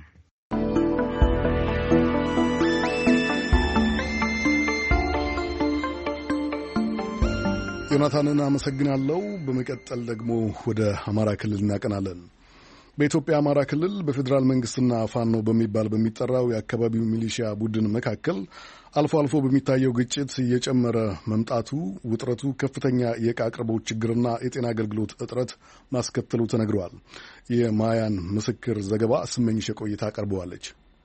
ዮናታንን አመሰግናለሁ። በመቀጠል ደግሞ ወደ አማራ ክልል እናቀናለን። በኢትዮጵያ አማራ ክልል በፌዴራል መንግስትና ፋኖ በሚባል በሚጠራው የአካባቢው ሚሊሺያ ቡድን መካከል አልፎ አልፎ በሚታየው ግጭት እየጨመረ መምጣቱ ውጥረቱ ከፍተኛ የዕቃ አቅርቦት ችግርና የጤና አገልግሎት እጥረት ማስከተሉ ተነግረዋል። የማያን ምስክር ዘገባ ስመኝሽ ቆይታ አቀርበዋለች።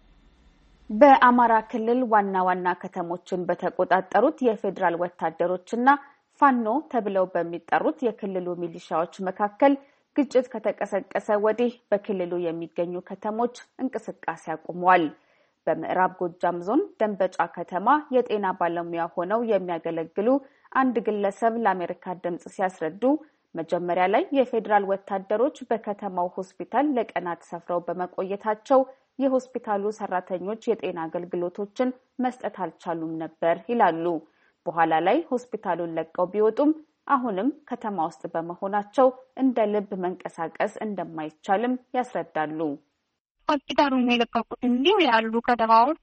በአማራ ክልል ዋና ዋና ከተሞችን በተቆጣጠሩት የፌዴራል ወታደሮችና ፋኖ ተብለው በሚጠሩት የክልሉ ሚሊሻዎች መካከል ግጭት ከተቀሰቀሰ ወዲህ በክልሉ የሚገኙ ከተሞች እንቅስቃሴ አቁመዋል። በምዕራብ ጎጃም ዞን ደንበጫ ከተማ የጤና ባለሙያ ሆነው የሚያገለግሉ አንድ ግለሰብ ለአሜሪካ ድምጽ ሲያስረዱ መጀመሪያ ላይ የፌዴራል ወታደሮች በከተማው ሆስፒታል ለቀናት ሰፍረው በመቆየታቸው የሆስፒታሉ ሰራተኞች የጤና አገልግሎቶችን መስጠት አልቻሉም ነበር ይላሉ። በኋላ ላይ ሆስፒታሉን ለቀው ቢወጡም አሁንም ከተማ ውስጥ በመሆናቸው እንደ ልብ መንቀሳቀስ እንደማይቻልም ያስረዳሉ። ሆስፒታሉን የለቀቁት እንዲሁ ያሉ ከተማዎች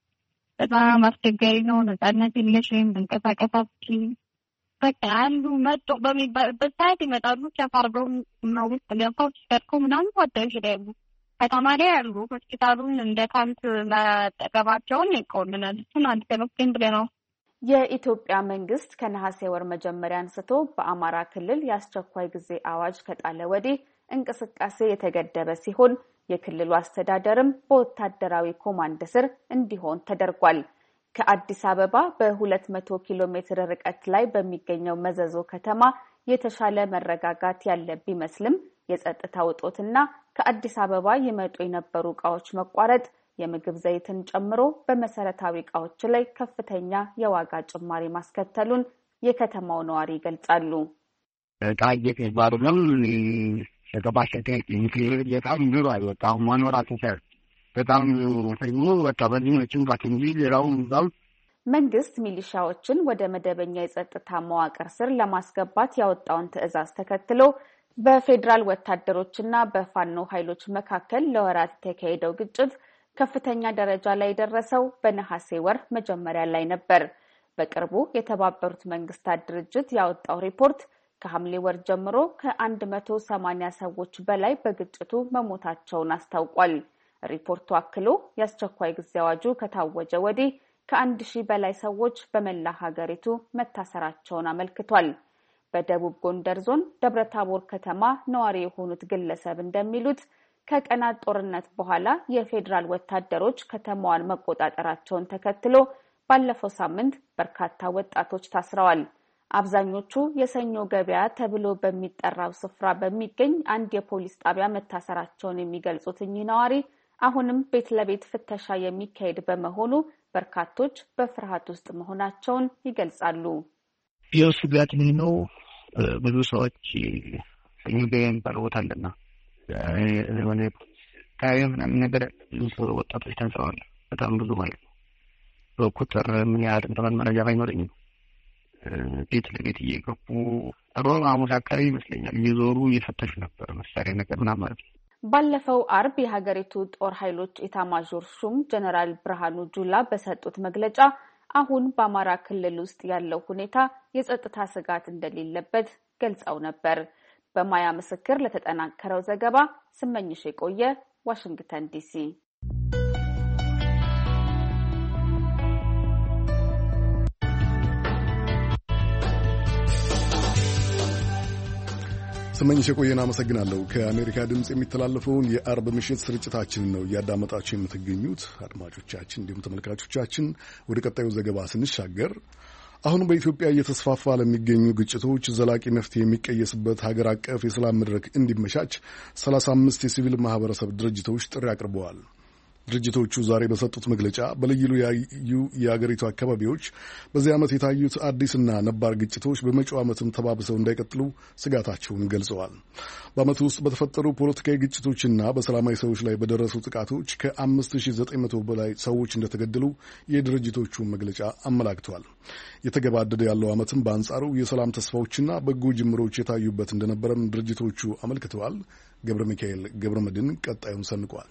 በጣም አስቸጋሪ ነው። ነጻነት የለሽም፣ መንቀሳቀሳችን በቃ አንዱ መጦ በሚባልበት ሰዓት ይመጣሉ። ሲያፋርገው ነው ውስጥ ገብተው ሲከድኩ ምናምን ወደው ይሄዳሉ። ከተማ ላይ ያሉ ሆስፒታሉን እንደ ካምፕ መጠቀማቸውን ይቆልናል። እሱን አንድ ከመክቴን ብለ ነው። የኢትዮጵያ መንግስት ከነሐሴ ወር መጀመሪያ አንስቶ በአማራ ክልል የአስቸኳይ ጊዜ አዋጅ ከጣለ ወዲህ እንቅስቃሴ የተገደበ ሲሆን የክልሉ አስተዳደርም በወታደራዊ ኮማንድ ስር እንዲሆን ተደርጓል። ከአዲስ አበባ በሁለት መቶ ኪሎ ሜትር ርቀት ላይ በሚገኘው መዘዞ ከተማ የተሻለ መረጋጋት ያለ ቢመስልም የጸጥታ ውጦትና ከአዲስ አበባ ይመጡ የነበሩ ዕቃዎች መቋረጥ የምግብ ዘይትን ጨምሮ በመሰረታዊ ዕቃዎች ላይ ከፍተኛ የዋጋ ጭማሪ ማስከተሉን የከተማው ነዋሪ ይገልጻሉ። ታርጌት ይባሉም የተባሸተ ኢንክሪር የታም ነው አይወጣው ማኖራቱ ሰር በጣም ነው ወጣ በዚህም ባክንጂ ሌላው ዛው መንግስት ሚሊሻዎችን ወደ መደበኛ የጸጥታ መዋቅር ስር ለማስገባት ያወጣውን ትዕዛዝ ተከትሎ በፌዴራል ወታደሮችና በፋኖ ኃይሎች መካከል ለወራት የተካሄደው ግጭት ከፍተኛ ደረጃ ላይ ደረሰው በነሐሴ ወር መጀመሪያ ላይ ነበር። በቅርቡ የተባበሩት መንግስታት ድርጅት ያወጣው ሪፖርት ከሐምሌ ወር ጀምሮ ከአንድ መቶ ሰማንያ ሰዎች በላይ በግጭቱ መሞታቸውን አስታውቋል። ሪፖርቱ አክሎ የአስቸኳይ ጊዜ አዋጁ ከታወጀ ወዲህ ከአንድ ሺህ በላይ ሰዎች በመላ ሀገሪቱ መታሰራቸውን አመልክቷል። በደቡብ ጎንደር ዞን ደብረታቦር ከተማ ነዋሪ የሆኑት ግለሰብ እንደሚሉት ከቀናት ጦርነት በኋላ የፌዴራል ወታደሮች ከተማዋን መቆጣጠራቸውን ተከትሎ ባለፈው ሳምንት በርካታ ወጣቶች ታስረዋል። አብዛኞቹ የሰኞ ገበያ ተብሎ በሚጠራው ስፍራ በሚገኝ አንድ የፖሊስ ጣቢያ መታሰራቸውን የሚገልጹት እኚህ ነዋሪ አሁንም ቤት ለቤት ፍተሻ የሚካሄድ በመሆኑ በርካቶች በፍርሃት ውስጥ መሆናቸውን ይገልጻሉ። የስጋት ነው። ብዙ ሰዎች የሚገኝ ባለቦታልና ለምን ታየም ነገር ወጣቶች ተንሰዋል። በጣም ብዙ ማለት ነው። በቁጥር ምን ያህል እንተማን መረጃ ባይኖርኝም ቤት ለቤት እየገቡ ሮማ አካባቢ ይመስለኛል እየዞሩ እየፈተሹ ነበር መሳሪያ ነገር ምናምን ማለት ነው። ባለፈው አርብ የሀገሪቱ ጦር ኃይሎች ኢታማዦር ሹም ጀነራል ብርሃኑ ጁላ በሰጡት መግለጫ አሁን በአማራ ክልል ውስጥ ያለው ሁኔታ የጸጥታ ስጋት እንደሌለበት ገልጸው ነበር። በማያ ምስክር ለተጠናከረው ዘገባ ስመኝሽ የቆየ ዋሽንግተን ዲሲ። ስመኝሽ የቆየን አመሰግናለሁ። ከአሜሪካ ድምጽ የሚተላለፈውን የአርብ ምሽት ስርጭታችንን ነው እያዳመጣችሁ የምትገኙት አድማጮቻችን፣ እንዲሁም ተመልካቾቻችን። ወደ ቀጣዩ ዘገባ ስንሻገር አሁን በኢትዮጵያ እየተስፋፋ ለሚገኙ ግጭቶች ዘላቂ መፍትሄ የሚቀየስበት ሀገር አቀፍ የሰላም መድረክ እንዲመቻች ሰላሳ አምስት የሲቪል ማህበረሰብ ድርጅቶች ጥሪ አቅርበዋል። ድርጅቶቹ ዛሬ በሰጡት መግለጫ በልዩ ልዩ የአገሪቱ አካባቢዎች በዚህ ዓመት የታዩት አዲስና ነባር ግጭቶች በመጪው ዓመትም ተባብሰው እንዳይቀጥሉ ስጋታቸውን ገልጸዋል። በዓመቱ ውስጥ በተፈጠሩ ፖለቲካዊ ግጭቶችና በሰላማዊ ሰዎች ላይ በደረሱ ጥቃቶች ከአምስት ሺህ ዘጠኝ መቶ በላይ ሰዎች እንደተገደሉ የድርጅቶቹ መግለጫ አመላክቷል። የተገባደደ ያለው ዓመትም በአንጻሩ የሰላም ተስፋዎችና በጎ ጅምሮች የታዩበት እንደነበረም ድርጅቶቹ አመልክተዋል። ገብረ ሚካኤል ገብረ መድን ቀጣዩን ሰንቋል።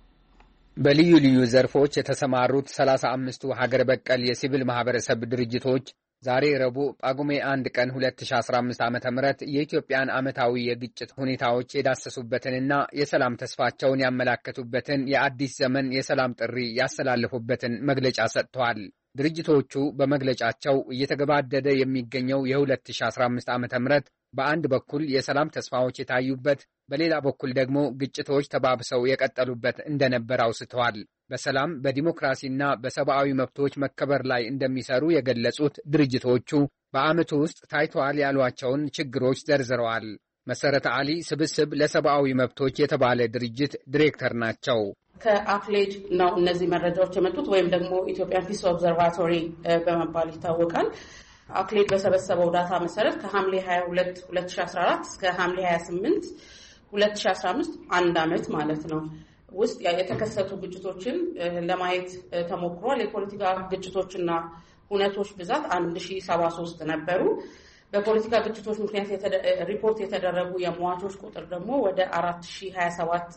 በልዩ ልዩ ዘርፎች የተሰማሩት ሰላሳ አምስቱ ሀገር በቀል የሲቪል ማህበረሰብ ድርጅቶች ዛሬ ረቡዕ ጳጉሜ አንድ ቀን ሁለት ሺህ አስራ አምስት ዓመተ ምህረት የኢትዮጵያን ዓመታዊ የግጭት ሁኔታዎች የዳሰሱበትንና የሰላም ተስፋቸውን ያመላከቱበትን የአዲስ ዘመን የሰላም ጥሪ ያስተላለፉበትን መግለጫ ሰጥተዋል። ድርጅቶቹ በመግለጫቸው እየተገባደደ የሚገኘው የ2015 ዓመተ ምህረት በአንድ በኩል የሰላም ተስፋዎች የታዩበት፣ በሌላ በኩል ደግሞ ግጭቶች ተባብሰው የቀጠሉበት እንደነበር አውስተዋል። በሰላም በዲሞክራሲና በሰብአዊ መብቶች መከበር ላይ እንደሚሰሩ የገለጹት ድርጅቶቹ በዓመቱ ውስጥ ታይተዋል ያሏቸውን ችግሮች ዘርዝረዋል። መሰረተ አሊ ስብስብ ለሰብአዊ መብቶች የተባለ ድርጅት ዲሬክተር ናቸው። ከአክሌድ ነው እነዚህ መረጃዎች የመጡት ወይም ደግሞ ኢትዮጵያን ፒስ ኦብዘርቫቶሪ በመባል ይታወቃል። አክሌድ በሰበሰበው ዳታ መሰረት ከሐምሌ ሀያ ሁለት ሁለት ሺህ አስራ አራት እስከ ሐምሌ ሀያ ስምንት ሁለት ሺህ አስራ አምስት አንድ ዓመት ማለት ነው ውስጥ የተከሰቱ ግጭቶችን ለማየት ተሞክሯል። የፖለቲካ ግጭቶችና ሁነቶች ብዛት አንድ ሺህ ሰባ ሶስት ነበሩ። በፖለቲካ ግጭቶች ምክንያት ሪፖርት የተደረጉ የሟቾች ቁጥር ደግሞ ወደ አራት ሺህ ሀያ ሰባት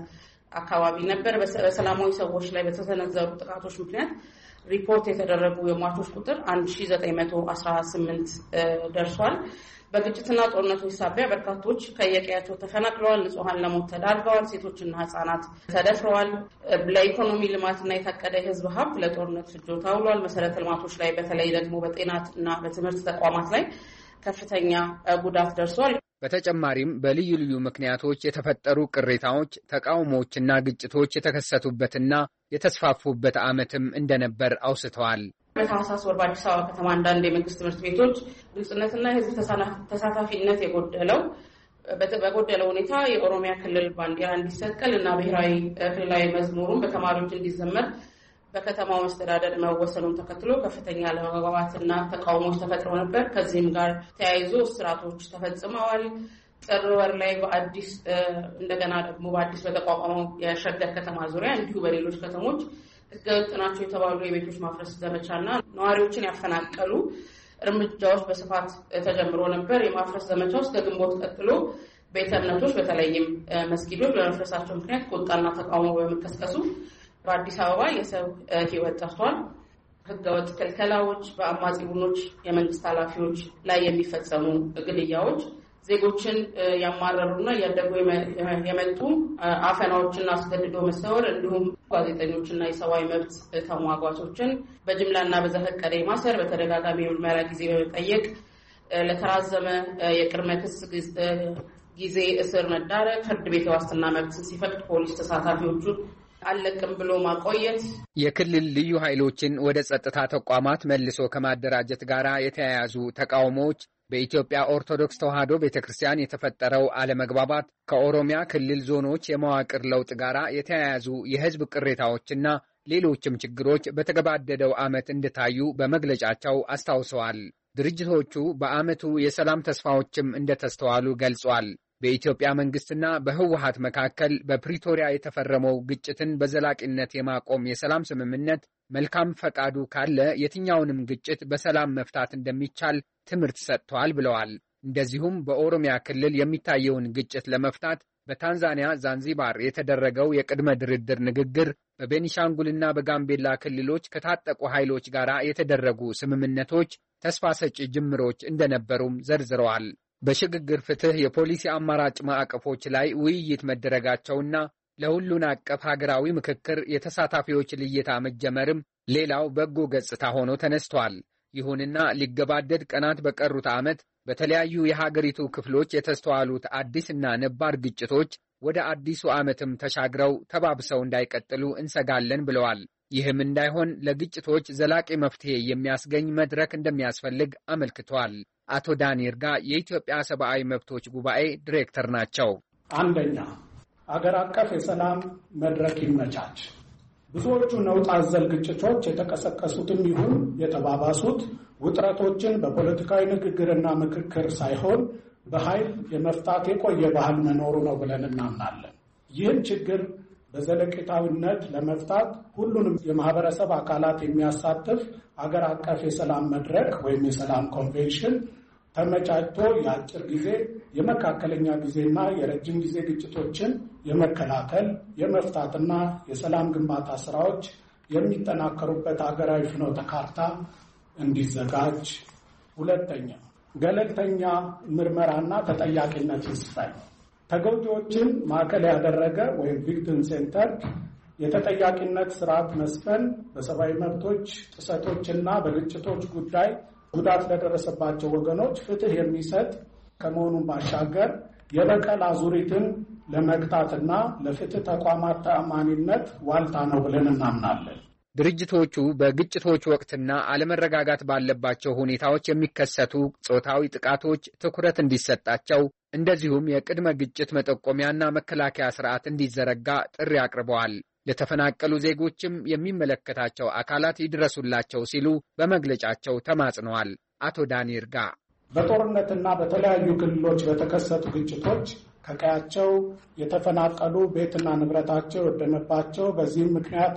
አካባቢ ነበር። በሰላማዊ ሰዎች ላይ በተሰነዘሩ ጥቃቶች ምክንያት ሪፖርት የተደረጉ የሟቾች ቁጥር አንድ ሺህ ዘጠኝ መቶ አስራ ስምንት ደርሷል። በግጭትና ጦርነቶች ሳቢያ በርካቶች ከየቀያቸው ተፈናቅለዋል፣ ንጹሃን ለሞት ተዳርገዋል፣ ሴቶችና ህጻናት ተደፍረዋል። ለኢኮኖሚ ልማትና የታቀደ የህዝብ ሀብት ለጦርነት ፍጆታ ውሏል። መሰረተ ልማቶች ላይ በተለይ ደግሞ በጤናና በትምህርት ተቋማት ላይ ከፍተኛ ጉዳት ደርሷል። በተጨማሪም በልዩ ልዩ ምክንያቶች የተፈጠሩ ቅሬታዎች፣ ተቃውሞዎችና ግጭቶች የተከሰቱበትና የተስፋፉበት ዓመትም እንደነበር አውስተዋል። በታህሳስ ወር በአዲስ አበባ ከተማ አንዳንድ የመንግስት ትምህርት ቤቶች ግልጽነትና የህዝብ ተሳታፊነት የጎደለው በጎደለው ሁኔታ የኦሮሚያ ክልል ባንዲራ እንዲሰቀል እና ብሔራዊ ክልላዊ መዝሙሩን በተማሪዎች እንዲዘመር በከተማው መስተዳደር መወሰኑን ተከትሎ ከፍተኛ አለመግባባትና ተቃውሞዎች ተፈጥረው ነበር። ከዚህም ጋር ተያይዞ እስራቶች ተፈጽመዋል። ጥር ወር ላይ በአዲስ እንደገና ደግሞ በአዲስ በተቋቋመው የሸገር ከተማ ዙሪያ እንዲሁ በሌሎች ከተሞች ህገወጥ ናቸው የተባሉ የቤቶች ማፍረስ ዘመቻና ነዋሪዎችን ያፈናቀሉ እርምጃዎች በስፋት ተጀምሮ ነበር። የማፍረስ ዘመቻው እስከ ግንቦት ቀጥሎ ቤተ እምነቶች በተለይም መስጊዶች በመፍረሳቸው ምክንያት ቁጣና ተቃውሞ በመቀስቀሱ በአዲስ አበባ የሰው ህይወት ጠፍቷል። ህገወጥ ክልከላዎች፣ በአማጺ ቡድኖች የመንግስት ኃላፊዎች ላይ የሚፈጸሙ ግድያዎች፣ ዜጎችን ያማረሩና እያደጉ የመጡ አፈናዎችና አስገድዶ መሰወር እንዲሁም ጋዜጠኞችና የሰብአዊ መብት ተሟጋቾችን በጅምላና በዘፈቀደ ማሰር፣ በተደጋጋሚ የምርመራ ጊዜ በመጠየቅ ለተራዘመ የቅድመ ክስ ጊዜ እስር መዳረግ፣ ፍርድ ቤት የዋስትና መብትን ሲፈቅድ ፖሊስ ተሳታፊዎቹን አለቅም ብሎ ማቆየት፣ የክልል ልዩ ኃይሎችን ወደ ጸጥታ ተቋማት መልሶ ከማደራጀት ጋር የተያያዙ ተቃውሞዎች በኢትዮጵያ ኦርቶዶክስ ተዋሕዶ ቤተክርስቲያን የተፈጠረው አለመግባባት ከኦሮሚያ ክልል ዞኖች የመዋቅር ለውጥ ጋር የተያያዙ የህዝብ ቅሬታዎችና ሌሎችም ችግሮች በተገባደደው ዓመት እንደታዩ በመግለጫቸው አስታውሰዋል። ድርጅቶቹ በዓመቱ የሰላም ተስፋዎችም እንደተስተዋሉ ገልጿል። በኢትዮጵያ መንግስትና በህወሓት መካከል በፕሪቶሪያ የተፈረመው ግጭትን በዘላቂነት የማቆም የሰላም ስምምነት መልካም ፈቃዱ ካለ የትኛውንም ግጭት በሰላም መፍታት እንደሚቻል ትምህርት ሰጥቷል ብለዋል። እንደዚሁም በኦሮሚያ ክልል የሚታየውን ግጭት ለመፍታት በታንዛኒያ ዛንዚባር የተደረገው የቅድመ ድርድር ንግግር በቤኒሻንጉልና በጋምቤላ ክልሎች ከታጠቁ ኃይሎች ጋር የተደረጉ ስምምነቶች ተስፋ ሰጪ ጅምሮች እንደነበሩም ዘርዝረዋል። በሽግግር ፍትህ የፖሊሲ አማራጭ ማዕቀፎች ላይ ውይይት መደረጋቸውና ለሁሉን አቀፍ ሀገራዊ ምክክር የተሳታፊዎች ልየታ መጀመርም ሌላው በጎ ገጽታ ሆኖ ተነስቷል። ይሁንና ሊገባደድ ቀናት በቀሩት ዓመት በተለያዩ የሀገሪቱ ክፍሎች የተስተዋሉት አዲስና ነባር ግጭቶች ወደ አዲሱ ዓመትም ተሻግረው ተባብሰው እንዳይቀጥሉ እንሰጋለን ብለዋል። ይህም እንዳይሆን ለግጭቶች ዘላቂ መፍትሄ የሚያስገኝ መድረክ እንደሚያስፈልግ አመልክቷል። አቶ ዳኒ ይርጋ የኢትዮጵያ ሰብአዊ መብቶች ጉባኤ ዲሬክተር ናቸው። አንደኛ፣ አገር አቀፍ የሰላም መድረክ ይመቻች። ብዙዎቹ ነውጥ አዘል ግጭቶች የተቀሰቀሱትም ይሁን የተባባሱት ውጥረቶችን በፖለቲካዊ ንግግርና ምክክር ሳይሆን በኃይል የመፍታት የቆየ ባህል መኖሩ ነው ብለን እናምናለን። ይህን ችግር በዘለቄታዊነት ለመፍታት ሁሉንም የማህበረሰብ አካላት የሚያሳትፍ አገር አቀፍ የሰላም መድረክ ወይም የሰላም ኮንቬንሽን ተመቻችቶ የአጭር ጊዜ የመካከለኛ ጊዜና የረጅም ጊዜ ግጭቶችን የመከላከል የመፍታትና የሰላም ግንባታ ስራዎች የሚጠናከሩበት ሀገራዊ ፍኖተ ካርታ እንዲዘጋጅ። ሁለተኛ፣ ገለልተኛ ምርመራና ተጠያቂነት ይስፈን። ተጎጂዎችን ማዕከል ያደረገ ወይም ቪክቲም ሴንተር የተጠያቂነት ስርዓት መስፈን በሰብአዊ መብቶች ጥሰቶችና በግጭቶች ጉዳይ ጉዳት ለደረሰባቸው ወገኖች ፍትህ የሚሰጥ ከመሆኑን ባሻገር የበቀል አዙሪትን ለመግታትና ለፍትህ ተቋማት ተአማኒነት ዋልታ ነው ብለን እናምናለን። ድርጅቶቹ በግጭቶች ወቅትና አለመረጋጋት ባለባቸው ሁኔታዎች የሚከሰቱ ጾታዊ ጥቃቶች ትኩረት እንዲሰጣቸው እንደዚሁም የቅድመ ግጭት መጠቆሚያና መከላከያ ስርዓት እንዲዘረጋ ጥሪ አቅርበዋል። ለተፈናቀሉ ዜጎችም የሚመለከታቸው አካላት ይድረሱላቸው ሲሉ በመግለጫቸው ተማጽነዋል። አቶ ዳኒ ይርጋ በጦርነትና በተለያዩ ክልሎች በተከሰቱ ግጭቶች ከቀያቸው የተፈናቀሉ ቤትና ንብረታቸው የወደመባቸው በዚህም ምክንያት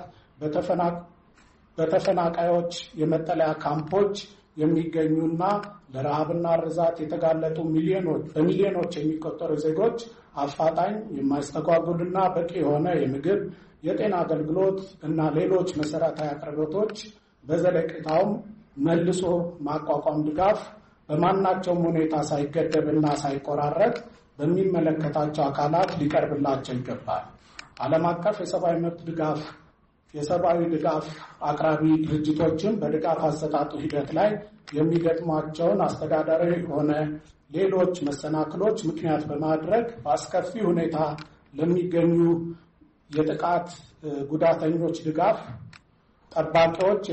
በተፈናቃዮች የመጠለያ ካምፖች የሚገኙና ለረሃብና ርዛት የተጋለጡ ሚሊዮኖች በሚሊዮኖች የሚቆጠሩ ዜጎች አፋጣኝ የማይስተጓጉልና በቂ የሆነ የምግብ የጤና አገልግሎት እና ሌሎች መሰረታዊ አቅርቦቶች በዘለቄታውም መልሶ ማቋቋም ድጋፍ በማናቸውም ሁኔታ ሳይገደብና ሳይቆራረጥ በሚመለከታቸው አካላት ሊቀርብላቸው ይገባል። ዓለም አቀፍ የሰብአዊ መብት ድጋፍ የሰብአዊ ድጋፍ አቅራቢ ድርጅቶችን በድጋፍ አሰጣጡ ሂደት ላይ የሚገጥሟቸውን አስተዳደራዊ ሆነ ሌሎች መሰናክሎች ምክንያት በማድረግ በአስከፊ ሁኔታ ለሚገኙ የጥቃት ጉዳተኞች ድጋፍ ጠባቂዎች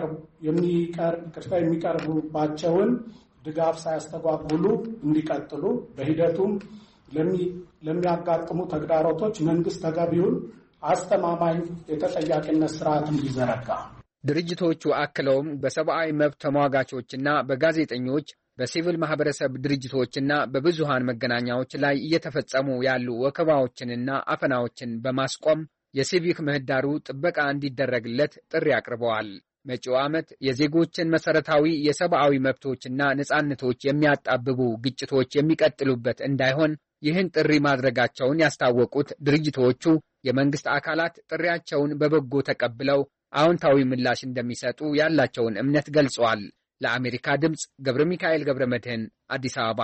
የሚቀርቡባቸውን ድጋፍ ሳያስተጓጉሉ እንዲቀጥሉ በሂደቱም ለሚያጋጥሙ ተግዳሮቶች መንግስት ተገቢውን አስተማማኝ የተጠያቂነት ስርዓት እንዲዘረጋ። ድርጅቶቹ አክለውም በሰብአዊ መብት ተሟጋቾችና በጋዜጠኞች በሲቪል ማህበረሰብ ድርጅቶችና በብዙሃን መገናኛዎች ላይ እየተፈጸሙ ያሉ ወከባዎችንና አፈናዎችን በማስቆም የሲቪክ ምህዳሩ ጥበቃ እንዲደረግለት ጥሪ አቅርበዋል። መጪው ዓመት የዜጎችን መሰረታዊ የሰብአዊ መብቶችና ነጻነቶች የሚያጣብቡ ግጭቶች የሚቀጥሉበት እንዳይሆን ይህን ጥሪ ማድረጋቸውን ያስታወቁት ድርጅቶቹ የመንግስት አካላት ጥሪያቸውን በበጎ ተቀብለው አዎንታዊ ምላሽ እንደሚሰጡ ያላቸውን እምነት ገልጸዋል። ለአሜሪካ ድምፅ ገብረ ሚካኤል ገብረ መድህን አዲስ አበባ።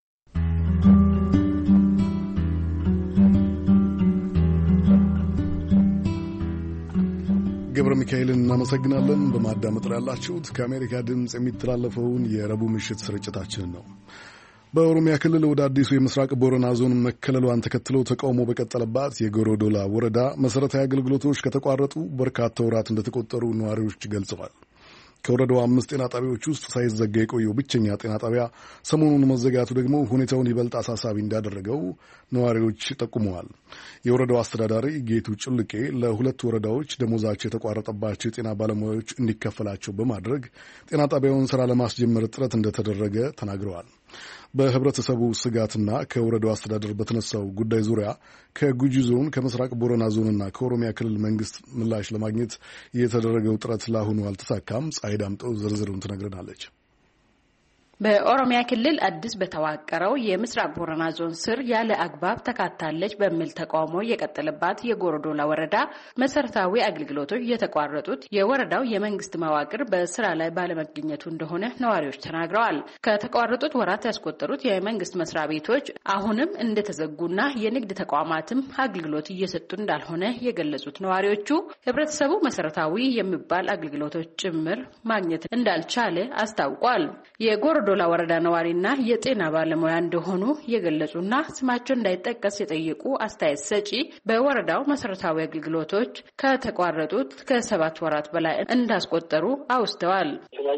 ገብረ ሚካኤልን እናመሰግናለን። በማዳመጥ ላይ ያላችሁት ከአሜሪካ ድምፅ የሚተላለፈውን የረቡዕ ምሽት ስርጭታችንን ነው። በኦሮሚያ ክልል ወደ አዲሱ የምስራቅ ቦረና ዞን መከለሏን ተከትለው ተቃውሞ በቀጠለባት የጎሮዶላ ወረዳ መሠረታዊ አገልግሎቶች ከተቋረጡ በርካታ ወራት እንደተቆጠሩ ነዋሪዎች ገልጸዋል። ከወረዳው አምስት ጤና ጣቢያዎች ውስጥ ሳይዘጋ የቆየው ብቸኛ ጤና ጣቢያ ሰሞኑን መዘጋቱ ደግሞ ሁኔታውን ይበልጥ አሳሳቢ እንዳደረገው ነዋሪዎች ጠቁመዋል። የወረዳው አስተዳዳሪ ጌቱ ጭልቄ ለሁለት ወረዳዎች ደሞዛቸው የተቋረጠባቸው የጤና ባለሙያዎች እንዲከፈላቸው በማድረግ ጤና ጣቢያውን ስራ ለማስጀመር ጥረት እንደተደረገ ተናግረዋል። በህብረተሰቡ ስጋትና ከወረዳው አስተዳደር በተነሳው ጉዳይ ዙሪያ ከጉጂ ዞን፣ ከምስራቅ ቦረና ዞንና ከኦሮሚያ ክልል መንግስት ምላሽ ለማግኘት የተደረገው ጥረት ለአሁኑ አልተሳካም። ፀሐይ ዳምጠው ዝርዝሩን ትነግረናለች። በኦሮሚያ ክልል አዲስ በተዋቀረው የምስራቅ ቦረና ዞን ስር ያለ አግባብ ተካታለች በሚል ተቃውሞ የቀጠለባት የጎሮዶላ ወረዳ መሰረታዊ አገልግሎቶች የተቋረጡት የወረዳው የመንግስት መዋቅር በስራ ላይ ባለመገኘቱ እንደሆነ ነዋሪዎች ተናግረዋል። ከተቋረጡት ወራት ያስቆጠሩት የመንግስት መስሪያ ቤቶች አሁንም እንደተዘጉና የንግድ ተቋማትም አገልግሎት እየሰጡ እንዳልሆነ የገለጹት ነዋሪዎቹ ህብረተሰቡ መሰረታዊ የሚባል አገልግሎቶች ጭምር ማግኘት እንዳልቻለ አስታውቋል። የጎሮዶ ዶላ ወረዳ ነዋሪና የጤና ባለሙያ እንደሆኑ የገለጹና ስማቸው እንዳይጠቀስ የጠየቁ አስተያየት ሰጪ በወረዳው መሰረታዊ አገልግሎቶች ከተቋረጡት ከሰባት ወራት በላይ እንዳስቆጠሩ አውስተዋል።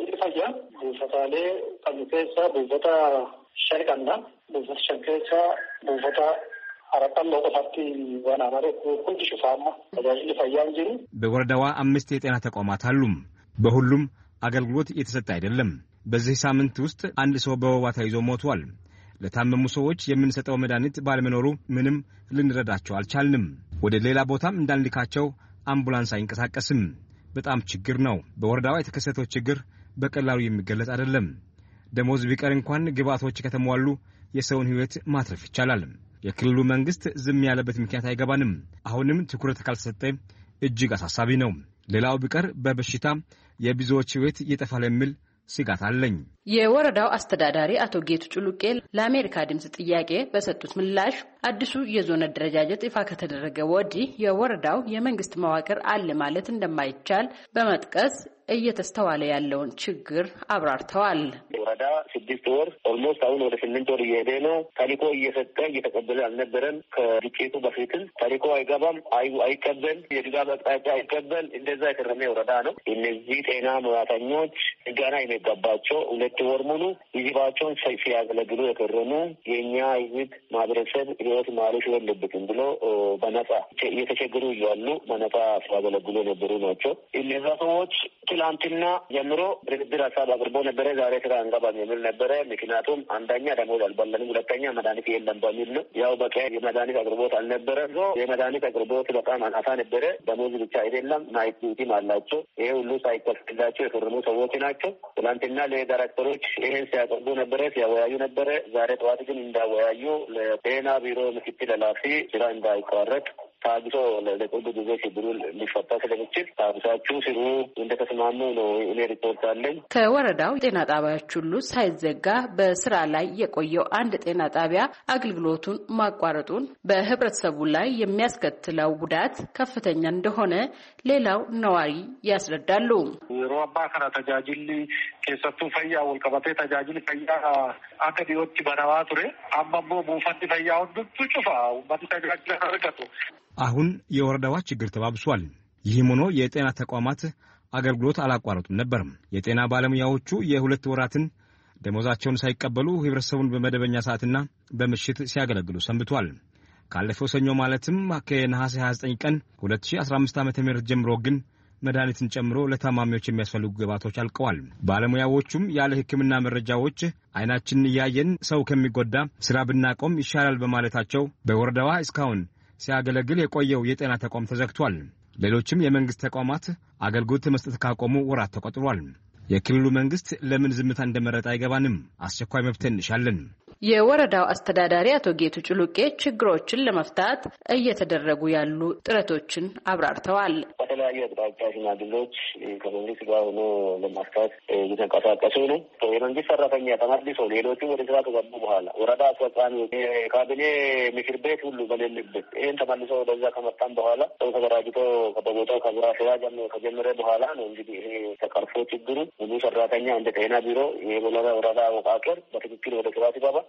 በወረዳዋ አምስት የጤና ተቋማት አሉ። በሁሉም አገልግሎት እየተሰጠ አይደለም። በዚህ ሳምንት ውስጥ አንድ ሰው በወባ ተይዞ ሞቷል። ለታመሙ ሰዎች የምንሰጠው መድኃኒት ባለመኖሩ ምንም ልንረዳቸው አልቻልንም። ወደ ሌላ ቦታም እንዳንልካቸው አምቡላንስ አይንቀሳቀስም። በጣም ችግር ነው። በወረዳዋ የተከሰተው ችግር በቀላሉ የሚገለጽ አይደለም። ደሞዝ ቢቀር እንኳን ግብአቶች ከተሟሉ የሰውን ሕይወት ማትረፍ ይቻላል። የክልሉ መንግስት ዝም ያለበት ምክንያት አይገባንም። አሁንም ትኩረት ካልተሰጠ እጅግ አሳሳቢ ነው። ሌላው ቢቀር በበሽታ የብዙዎች ሕይወት ይጠፋል የሚል ስጋት አለኝ። የወረዳው አስተዳዳሪ አቶ ጌቱ ጭሉቄ ለአሜሪካ ድምጽ ጥያቄ በሰጡት ምላሽ አዲሱ የዞን አደረጃጀት ይፋ ከተደረገ ወዲህ የወረዳው የመንግስት መዋቅር አለ ማለት እንደማይቻል በመጥቀስ እየተስተዋለ ያለውን ችግር አብራርተዋል። ወረዳ ስድስት ወር ኦልሞስት አሁን ወደ ስምንት ወር እየሄደ ነው። ታሪኮ እየሰጠ እየተቀበለ አልነበረም። ከግጭቱ በፊትም ታሪኮ አይገባም፣ አይቀበል፣ የድጋፍ አቅጣጫ አይቀበል፣ እንደዛ የተረመ ወረዳ ነው። እነዚህ ጤና ሙያተኞች ምስጋና የሚገባቸው ሁለት ወር ሙሉ ህዝባቸውን ሲያገለግሉ የከረሙ የእኛ ህዝብ ማህበረሰብ ህይወት ማለፍ የለበትም ብሎ በነጻ እየተቸገሩ እያሉ በነጻ ሲያገለግሉ የነበሩ ናቸው። እነዛ ሰዎች ትላንትና ጀምሮ ድርድር ሀሳብ አቅርቦ ነበረ። ዛሬ ስራ አንገባም የሚል ነበረ። ምክንያቱም አንደኛ ደሞዝ አልበለንም፣ ሁለተኛ መድኃኒት የለም በሚል ነው። ያው በቂ የመድኃኒት አቅርቦት አልነበረ። የመድኃኒት አቅርቦት በጣም አናሳ ነበረ። ደሞዝ ብቻ አይደለም ናይት ዲዩቲም አላቸው። ይሄ ሁሉ ሳይከፍላቸው የፈረሙ ሰዎች ናቸው። ትላንትና ለዳይሬክተሮች ይሄን ሲያቀርቡ ነበረ፣ ሲያወያዩ ነበረ። ዛሬ ጠዋት ግን እንዳወያዩ ለጤና ቢሮ ምክትል ኃላፊ ስራ እንዳይቋረጥ ታግሶ ለቆንጆ ጊዜ ችግሩን ሊፈታ ስለሚችል ታግሳችሁ ስሩ እንደተስማሙ ነው እኔ ሪፖርት አለኝ። ከወረዳው ጤና ጣቢያዎች ሁሉ ሳይዘጋ በስራ ላይ የቆየው አንድ ጤና ጣቢያ አገልግሎቱን ማቋረጡን በህብረተሰቡ ላይ የሚያስከትለው ጉዳት ከፍተኛ እንደሆነ ሌላው ነዋሪ ያስረዳሉ። ሮባ ከራ ተጃጅል ከሰቱ ፈያ ወልቀበቴ ተጃጅል ፈያ አከዲዎች በነዋ ቱሬ አማሞ ቡፋቲ ፈያ ሁሉ ጩፋ ወባቲ ተጃጅል አረጋቱ አሁን የወረዳዋ ችግር ተባብሷል። ይህም ሆኖ የጤና ተቋማት አገልግሎት አላቋረጡም ነበር። የጤና ባለሙያዎቹ የሁለት ወራትን ደሞዛቸውን ሳይቀበሉ ህብረተሰቡን በመደበኛ ሰዓትና በምሽት ሲያገለግሉ ሰንብቷል። ካለፈው ሰኞ ማለትም ከነሐሴ ሃያ ዘጠኝ ቀን ሁለት ሺህ አስራ አምስት ዓመተ ምህረት ጀምሮ ግን መድኃኒትን ጨምሮ ለታማሚዎች የሚያስፈልጉ ግብዓቶች አልቀዋል። ባለሙያዎቹም ያለ ሕክምና መረጃዎች አይናችንን እያየን ሰው ከሚጎዳ ስራ ብናቆም ይሻላል በማለታቸው በወረዳዋ እስካሁን ሲያገለግል የቆየው የጤና ተቋም ተዘግቷል። ሌሎችም የመንግስት ተቋማት አገልግሎት መስጠት ካቆሙ ወራት ተቆጥሯል። የክልሉ መንግስት ለምን ዝምታ እንደመረጠ አይገባንም። አስቸኳይ መፍትሄ እንሻለን። የወረዳው አስተዳዳሪ አቶ ጌቱ ጭሉቄ ችግሮችን ለመፍታት እየተደረጉ ያሉ ጥረቶችን አብራርተዋል። በተለያዩ አቅጣጫ ሽማግሌዎች ከመንግስት ጋር ሆኖ ለማስታት እየተንቀሳቀሱ ነው። የመንግስት ሰራተኛ ተመልሶ ሌሎቹ ወደ ስራ ከገቡ በኋላ ወረዳ አስፈጻሚ የካቢኔ ምክር ቤት ሁሉ በሌለበት ይህን ተመልሶ ወደዛ ከመጣም በኋላ ሰው ተደራጅቶ በቦታው ከስራ ስራ ከጀመረ በኋላ ነው እንግዲህ ይሄ ተቀርፎ ችግሩ ሙሉ ሰራተኛ እንደ ጤና ቢሮ የወረዳ ወረዳ አወቃቀር በትክክል ወደ ስራ ሲገባ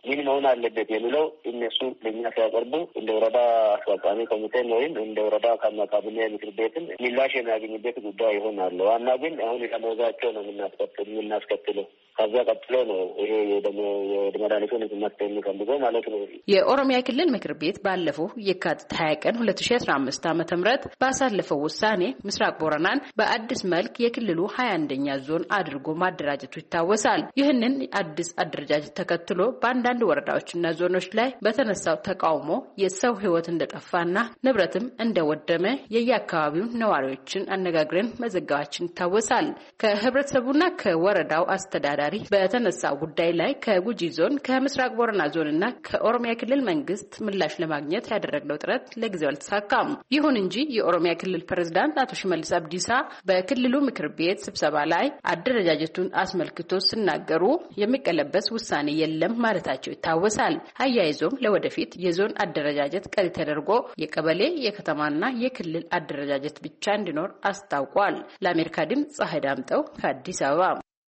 ምን መሆን አለበት የሚለው እነሱ ለኛ ሲያቀርቡ እንደ ወረዳ አስፈጻሚ ኮሚቴ ወይም እንደ ወረዳ ካቢኔ ምክር ቤትን ምላሽ የሚያገኝበት ጉዳይ ይሆናል። ዋና ግን አሁን የተሞዛቸው ነው የምናስቀጥል የምናስከትለው ከዛ ቀጥሎ ነው ይሄ ደግሞ የመድኃኒቱን ህክምና የሚፈልገው ማለት ነው። የኦሮሚያ ክልል ምክር ቤት ባለፈው የካቲት ሀያ ቀን ሁለት ሺህ አስራ አምስት ዓመተ ምህረት ባሳለፈው ውሳኔ ምስራቅ ቦረናን በአዲስ መልክ የክልሉ ሀያ አንደኛ ዞን አድርጎ ማደራጀቱ ይታወሳል። ይህንን አዲስ አደረጃጀት ተከትሎ በአንዳንድ ወረዳዎችና ዞኖች ላይ በተነሳው ተቃውሞ የሰው ህይወት እንደጠፋና ንብረትም እንደወደመ የየአካባቢው ነዋሪዎችን አነጋግረን መዘገባችን ይታወሳል። ከህብረተሰቡና ከወረዳው አስተዳዳሪ በተነሳው ጉዳይ ላይ ከጉጂ ዞን ከምስራቅ ቦረና ዞንና ከኦሮሚያ ክልል መንግስት ምላሽ ለማግኘት ያደረግነው ጥረት ለጊዜው አልተሳካም። ይሁን እንጂ የኦሮሚያ ክልል ፕሬዝዳንት አቶ ሽመልስ አብዲሳ በክልሉ ምክር ቤት ስብሰባ ላይ አደረጃጀቱን አስመልክቶ ሲናገሩ የሚቀለበስ ውሳኔ የለም ማለታቸው ይታወሳል። አያይዞም ለወደፊት የዞን አደረጃጀት ቀሪ ተደርጎ የቀበሌ የከተማና የክልል አደረጃጀት ብቻ እንዲኖር አስታውቋል። ለአሜሪካ ድምጽ ፀሐይ ዳምጠው ከአዲስ አበባ።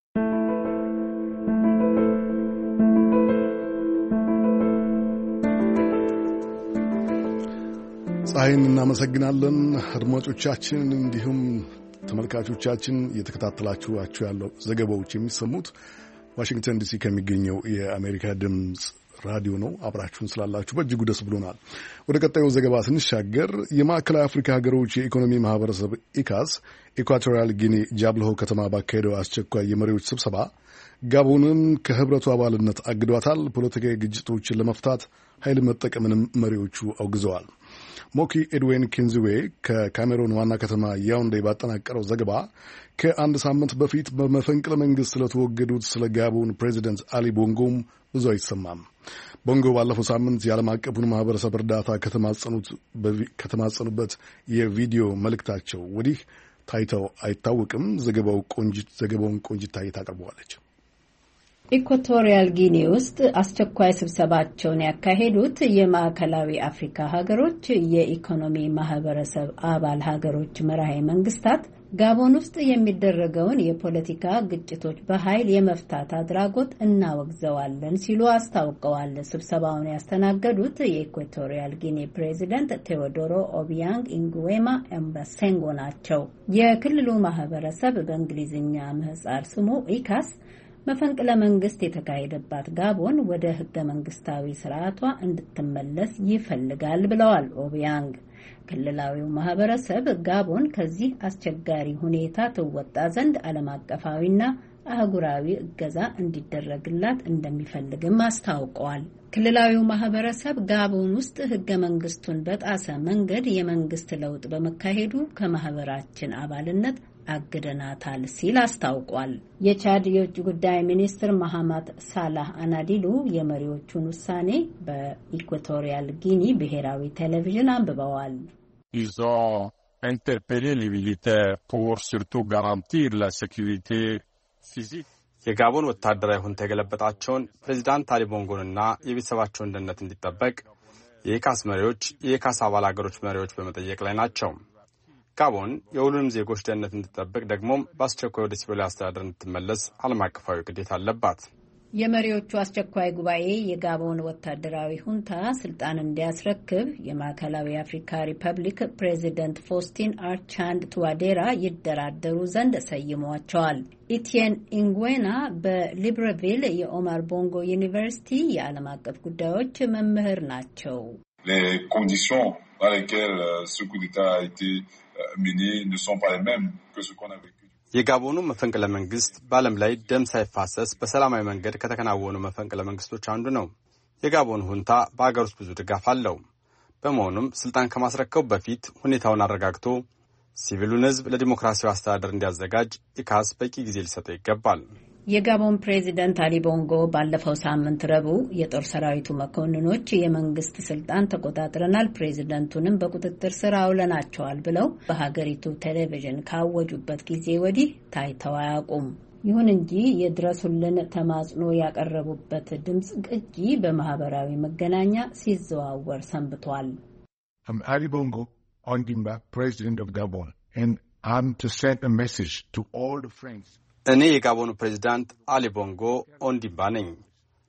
ፀሐይን እናመሰግናለን። አድማጮቻችን እንዲሁም ተመልካቾቻችን እየተከታተላችኋቸው ያለው ዘገባዎች የሚሰሙት ዋሽንግተን ዲሲ ከሚገኘው የአሜሪካ ድምፅ ራዲዮ ነው። አብራችሁን ስላላችሁ በእጅጉ ደስ ብሎናል። ወደ ቀጣዩ ዘገባ ስንሻገር የማዕከላዊ አፍሪካ ሀገሮች የኢኮኖሚ ማህበረሰብ ኢካስ ኢኳቶሪያል ጊኒ ጃብልሆ ከተማ ባካሄደው አስቸኳይ የመሪዎች ስብሰባ ጋቦንን ከህብረቱ አባልነት አግዷታል። ፖለቲካዊ ግጭቶችን ለመፍታት ኃይል መጠቀምንም መሪዎቹ አውግዘዋል። ሞኪ ኤድዌን ኪንዝዌ ከካሜሮን ዋና ከተማ ያውንዴ ባጠናቀረው ዘገባ ከአንድ ሳምንት በፊት በመፈንቅለ መንግስት ስለተወገዱት ስለ ጋቦን ፕሬዚደንት አሊ ቦንጎም ብዙ አይሰማም። ቦንጎ ባለፈው ሳምንት የዓለም አቀፉን ማህበረሰብ እርዳታ ከተማጸኑበት የቪዲዮ መልእክታቸው ወዲህ ታይተው አይታወቅም። ዘገባው ቆንጂት ዘገባውን ቆንጂት ታይታ አቀርበዋለች። ኢኳቶሪያል ጊኒ ውስጥ አስቸኳይ ስብሰባቸውን ያካሄዱት የማዕከላዊ አፍሪካ ሀገሮች የኢኮኖሚ ማህበረሰብ አባል ሀገሮች መራሄ መንግስታት ጋቦን ውስጥ የሚደረገውን የፖለቲካ ግጭቶች በኃይል የመፍታት አድራጎት እናወግዘዋለን ሲሉ አስታውቀዋል። ስብሰባውን ያስተናገዱት የኢኳቶሪያል ጊኒ ፕሬዚደንት ቴዎዶሮ ኦቢያንግ ኢንጉዌማ ኤምባሴንጎ ናቸው። የክልሉ ማህበረሰብ በእንግሊዝኛ ምህጻር ስሙ ኢካስ መፈንቅለ መንግስት የተካሄደባት ጋቦን ወደ ህገ መንግስታዊ ስርዓቷ እንድትመለስ ይፈልጋል ብለዋል ኦቢያንግ። ክልላዊው ማህበረሰብ ጋቦን ከዚህ አስቸጋሪ ሁኔታ ትወጣ ዘንድ ዓለም አቀፋዊና አህጉራዊ እገዛ እንዲደረግላት እንደሚፈልግም አስታውቀዋል። ክልላዊው ማህበረሰብ ጋቦን ውስጥ ህገ መንግስቱን በጣሰ መንገድ የመንግስት ለውጥ በመካሄዱ ከማህበራችን አባልነት አግደናታል ሲል አስታውቋል። የቻድ የውጭ ጉዳይ ሚኒስትር መሐመድ ሳላህ አናዲሉ የመሪዎቹን ውሳኔ በኢኳቶሪያል ጊኒ ብሔራዊ ቴሌቪዥን አንብበዋል። Ils ont interpellé les militaires pour surtout garantir la sécurité physique. የጋቦን ወታደራዊ ሁንታ የገለበጣቸውን ፕሬዚዳንት አሊ ቦንጎንና የቤተሰባቸውን ደህንነት እንዲጠበቅ የኢካስ መሪዎች የኢካስ አባል ሀገሮች መሪዎች በመጠየቅ ላይ ናቸው። ጋቦን የሁሉንም ዜጎች ደህንነት እንድትጠብቅ ደግሞም በአስቸኳይ ወደ ሲቪል አስተዳደር እንድትመለስ ዓለም አቀፋዊ ግዴታ አለባት። የመሪዎቹ አስቸኳይ ጉባኤ የጋቦን ወታደራዊ ሁንታ ስልጣን እንዲያስረክብ የማዕከላዊ አፍሪካ ሪፐብሊክ ፕሬዚደንት ፎስቲን አርቻንድ ቱዋዴራ ይደራደሩ ዘንድ ሰይሟቸዋል። ኢቲየን ኢንጉዌና በሊብረቪል የኦማር ቦንጎ ዩኒቨርሲቲ የዓለም አቀፍ ጉዳዮች መምህር ናቸው። የጋቦኑ መፈንቅለ መንግስት በዓለም ላይ ደም ሳይፋሰስ በሰላማዊ መንገድ ከተከናወኑ መፈንቅለ መንግስቶች አንዱ ነው። የጋቦኑ ሁንታ በአገር ውስጥ ብዙ ድጋፍ አለው። በመሆኑም ስልጣን ከማስረከቡ በፊት ሁኔታውን አረጋግቶ ሲቪሉን ህዝብ ለዲሞክራሲያዊ አስተዳደር እንዲያዘጋጅ ኢካስ በቂ ጊዜ ሊሰጠው ይገባል። የጋቦን ፕሬዚደንት አሊ ቦንጎ ባለፈው ሳምንት ረቡዕ የጦር ሰራዊቱ መኮንኖች የመንግስት ስልጣን ተቆጣጥረናል፣ ፕሬዚደንቱንም በቁጥጥር ስር አውለናቸዋል ብለው በሀገሪቱ ቴሌቪዥን ካወጁበት ጊዜ ወዲህ ታይተው አያውቁም። ይሁን እንጂ የድረሱልን ተማጽኖ ያቀረቡበት ድምፅ ቅጂ በማህበራዊ መገናኛ ሲዘዋወር ሰንብቷል። I'm Ali Bongo Ondimba, President of Gabon, and I'm to send a message to all the friends. እኔ የጋቦኑ ፕሬዚዳንት አሊ ቦንጎ ኦንዲምባ ነኝ።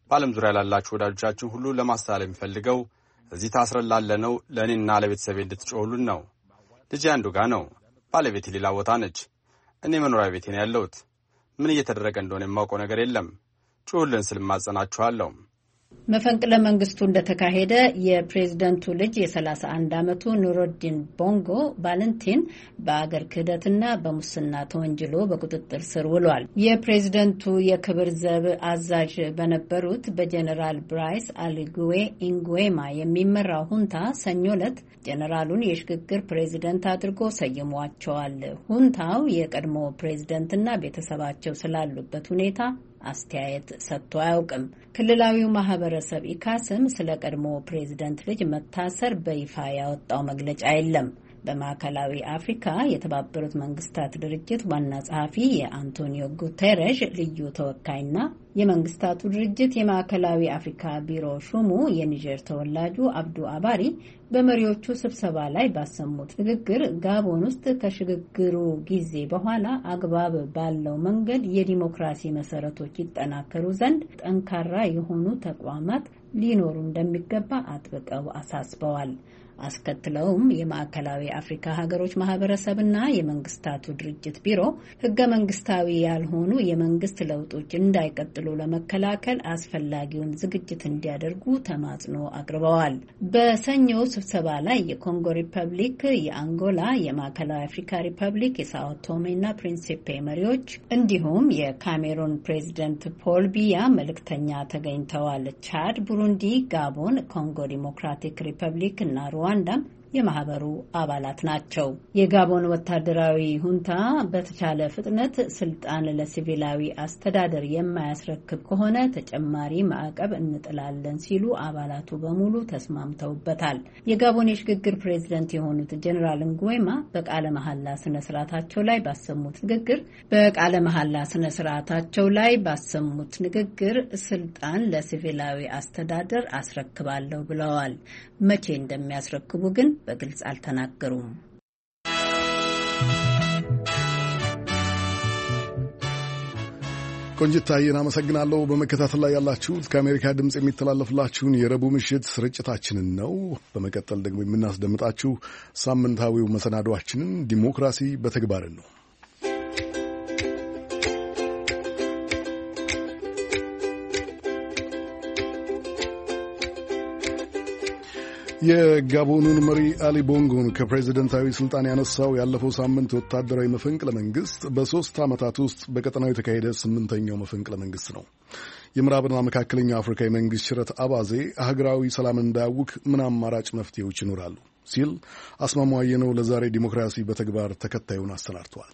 በዓለም ዙሪያ ላላችሁ ወዳጆቻችን ሁሉ ለማስተላለፍ የሚፈልገው እዚህ ታስረን ላለነው ለእኔና ለቤተሰቤ እንድትጮሁልን ነው። ልጄ አንዱ ጋ ነው። ባለቤቴ ሌላ ቦታ ነች። እኔ መኖሪያ ቤቴ ነው ያለሁት። ምን እየተደረገ እንደሆነ የማውቀው ነገር የለም። ጮሁልን ስል ማጸናችኋለሁ። መፈንቅለ መንግስቱ እንደተካሄደ የፕሬዝደንቱ ልጅ የሰላሳ አንድ ዓመቱ ኑሮዲን ቦንጎ ቫለንቲን በአገር ክህደትና በሙስና ተወንጅሎ በቁጥጥር ስር ውሏል። የፕሬዝደንቱ የክብር ዘብ አዛዥ በነበሩት በጀነራል ብራይስ አሊጉዌ ኢንጉዌማ የሚመራው ሁንታ ሰኞ ዕለት ጀነራሉን የሽግግር ፕሬዝደንት አድርጎ ሰይሟቸዋል። ሁንታው የቀድሞ ፕሬዝደንትና ቤተሰባቸው ስላሉበት ሁኔታ አስተያየት ሰጥቶ አያውቅም። ክልላዊው ማህበረሰብ ኢካስም ስለ ቀድሞ ፕሬዝደንት ልጅ መታሰር በይፋ ያወጣው መግለጫ የለም። በማዕከላዊ አፍሪካ የተባበሩት መንግስታት ድርጅት ዋና ጸሐፊ የአንቶኒዮ ጉቴሬሽ ልዩ ተወካይና የመንግስታቱ ድርጅት የማዕከላዊ አፍሪካ ቢሮ ሹሙ የኒጀር ተወላጁ አብዱ አባሪ በመሪዎቹ ስብሰባ ላይ ባሰሙት ንግግር ጋቦን ውስጥ ከሽግግሩ ጊዜ በኋላ አግባብ ባለው መንገድ የዲሞክራሲ መሰረቶች ይጠናከሩ ዘንድ ጠንካራ የሆኑ ተቋማት ሊኖሩ እንደሚገባ አጥብቀው አሳስበዋል። አስከትለውም የማዕከላዊ አፍሪካ ሀገሮች ማህበረሰብና የመንግስታቱ ድርጅት ቢሮ ህገ መንግስታዊ ያልሆኑ የመንግስት ለውጦች እንዳይቀጥሉ ለመከላከል አስፈላጊውን ዝግጅት እንዲያደርጉ ተማጽኖ አቅርበዋል። በሰኞው ስብሰባ ላይ የኮንጎ ሪፐብሊክ፣ የአንጎላ፣ የማዕከላዊ አፍሪካ ሪፐብሊክ፣ የሳኦ ቶሜና ፕሪንሲፔ መሪዎች እንዲሁም የካሜሩን ፕሬዚደንት ፖል ቢያ መልእክተኛ ተገኝተዋል። ቻድ፣ ቡሩንዲ፣ ጋቦን፣ ኮንጎ ዲሞክራቲክ ሪፐብሊክ እና ሩዋንዳም የማህበሩ አባላት ናቸው። የጋቦን ወታደራዊ ሁንታ በተቻለ ፍጥነት ስልጣን ለሲቪላዊ አስተዳደር የማያስረክብ ከሆነ ተጨማሪ ማዕቀብ እንጥላለን ሲሉ አባላቱ በሙሉ ተስማምተውበታል። የጋቦን የሽግግር ፕሬዝደንት የሆኑት ጀነራል ንጉዌማ በቃለ መሐላ ስነ ስርዓታቸው ላይ ባሰሙት ንግግር በቃለ መሐላ ስነ ስርዓታቸው ላይ ባሰሙት ንግግር ስልጣን ለሲቪላዊ አስተዳደር አስረክባለሁ ብለዋል። መቼ እንደሚያስረክቡ ግን በግልጽ አልተናገሩም። ቆንጅታዬን አመሰግናለሁ። በመከታተል ላይ ያላችሁት ከአሜሪካ ድምፅ የሚተላለፍላችሁን የረቡዕ ምሽት ስርጭታችንን ነው። በመቀጠል ደግሞ የምናስደምጣችሁ ሳምንታዊው መሰናዷችንን ዲሞክራሲ በተግባርን ነው። የጋቦኑን መሪ አሊ ቦንጎን ከፕሬዚደንታዊ ስልጣን ያነሳው ያለፈው ሳምንት ወታደራዊ መፈንቅለ መንግስት በሶስት ዓመታት ውስጥ በቀጠናው የተካሄደ ስምንተኛው መፈንቅለ መንግስት ነው። የምዕራብና መካከለኛው አፍሪካ የመንግስት ሽረት አባዜ ሀገራዊ ሰላም እንዳያውክ ምን አማራጭ መፍትሄዎች ይኖራሉ ሲል አስማማው ነው ለዛሬ ዲሞክራሲ በተግባር ተከታዩን አሰናድቷል።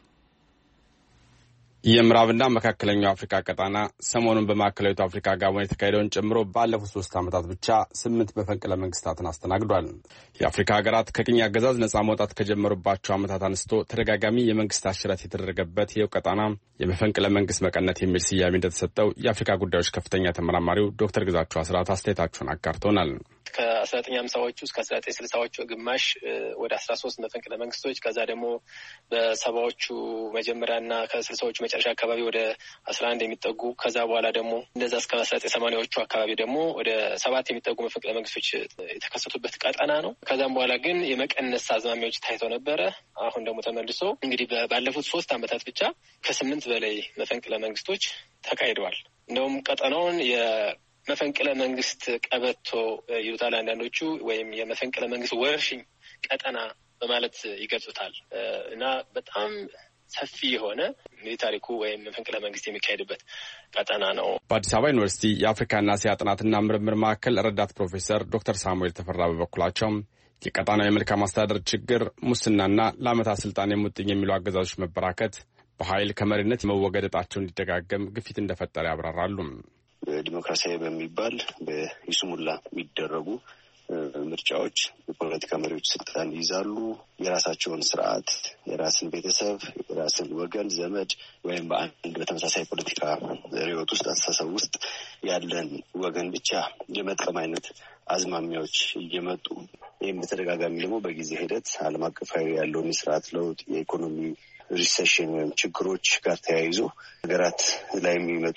የምዕራብና መካከለኛው አፍሪካ ቀጣና ሰሞኑን በማዕከላዊቱ አፍሪካ ጋቦን የተካሄደውን ጨምሮ ባለፉት ሶስት ዓመታት ብቻ ስምንት መፈንቅለ መንግስታትን አስተናግዷል። የአፍሪካ ሀገራት ከቅኝ አገዛዝ ነጻ መውጣት ከጀመሩባቸው ዓመታት አንስቶ ተደጋጋሚ የመንግስት አሽረት የተደረገበት ይኸው ቀጣና የመፈንቅለ መንግስት መቀነት የሚል ስያሜ እንደተሰጠው የአፍሪካ ጉዳዮች ከፍተኛ ተመራማሪው ዶክተር ግዛቸው አስራት አስተያየታቸውን አጋርተውናል። ከአስራ ዘጠኝ ሀምሳዎቹ እስከ አስራ ዘጠኝ ስልሳዎቹ ግማሽ ወደ አስራ ሶስት መፈንቅለ መንግስቶች ከዛ ደግሞ በሰባዎቹ መጀመሪያና ከስልሳዎቹ መጨረሻ አካባቢ ወደ አስራ አንድ የሚጠጉ ከዛ በኋላ ደግሞ እንደዛ እስከ አስራ ዘጠኝ ሰማንያዎቹ አካባቢ ደግሞ ወደ ሰባት የሚጠጉ መፈንቅለ መንግስቶች የተከሰቱበት ቀጠና ነው። ከዛም በኋላ ግን የመቀነስ አዝማሚያዎች ታይተው ነበረ። አሁን ደግሞ ተመልሶ እንግዲህ ባለፉት ሶስት ዓመታት ብቻ ከስምንት በላይ መፈንቅለ መንግስቶች ተካሂደዋል። እንደውም ቀጠናውን የመፈንቅለ መንግስት ቀበቶ ይሉታል አንዳንዶቹ፣ ወይም የመፈንቅለ መንግስት ወረርሽኝ ቀጠና በማለት ይገልጹታል እና በጣም ሰፊ የሆነ ሚሊታሪኩ ወይም መፈንቅለ መንግስት የሚካሄድበት ቀጠና ነው። በአዲስ አበባ ዩኒቨርሲቲ የአፍሪካና እስያ ጥናትና ምርምር ማዕከል ረዳት ፕሮፌሰር ዶክተር ሳሙኤል ተፈራ በበኩላቸው የቀጠናው የመልካም አስተዳደር ችግር፣ ሙስናና ለዓመታት ስልጣን የሙጥኝ የሚሉ አገዛዞች መበራከት በኃይል ከመሪነት መወገድ ዕጣቸው እንዲደጋገም ግፊት እንደፈጠረ ያብራራሉ። ዲሞክራሲያዊ በሚባል በይስሙላ የሚደረጉ ምርጫዎች የፖለቲካ መሪዎች ስልጣን ይይዛሉ። የራሳቸውን ስርዓት፣ የራስን ቤተሰብ፣ የራስን ወገን ዘመድ ወይም በአንድ በተመሳሳይ ፖለቲካ ርዕዮት ውስጥ አስተሳሰብ ውስጥ ያለን ወገን ብቻ የመጥቀም አይነት አዝማሚያዎች እየመጡ ይህም በተደጋጋሚ ደግሞ በጊዜ ሂደት ዓለም አቀፋዊ ያለውን የስርዓት ለውጥ፣ የኢኮኖሚ ሪሴሽን ወይም ችግሮች ጋር ተያይዞ ሀገራት ላይ የሚመጡ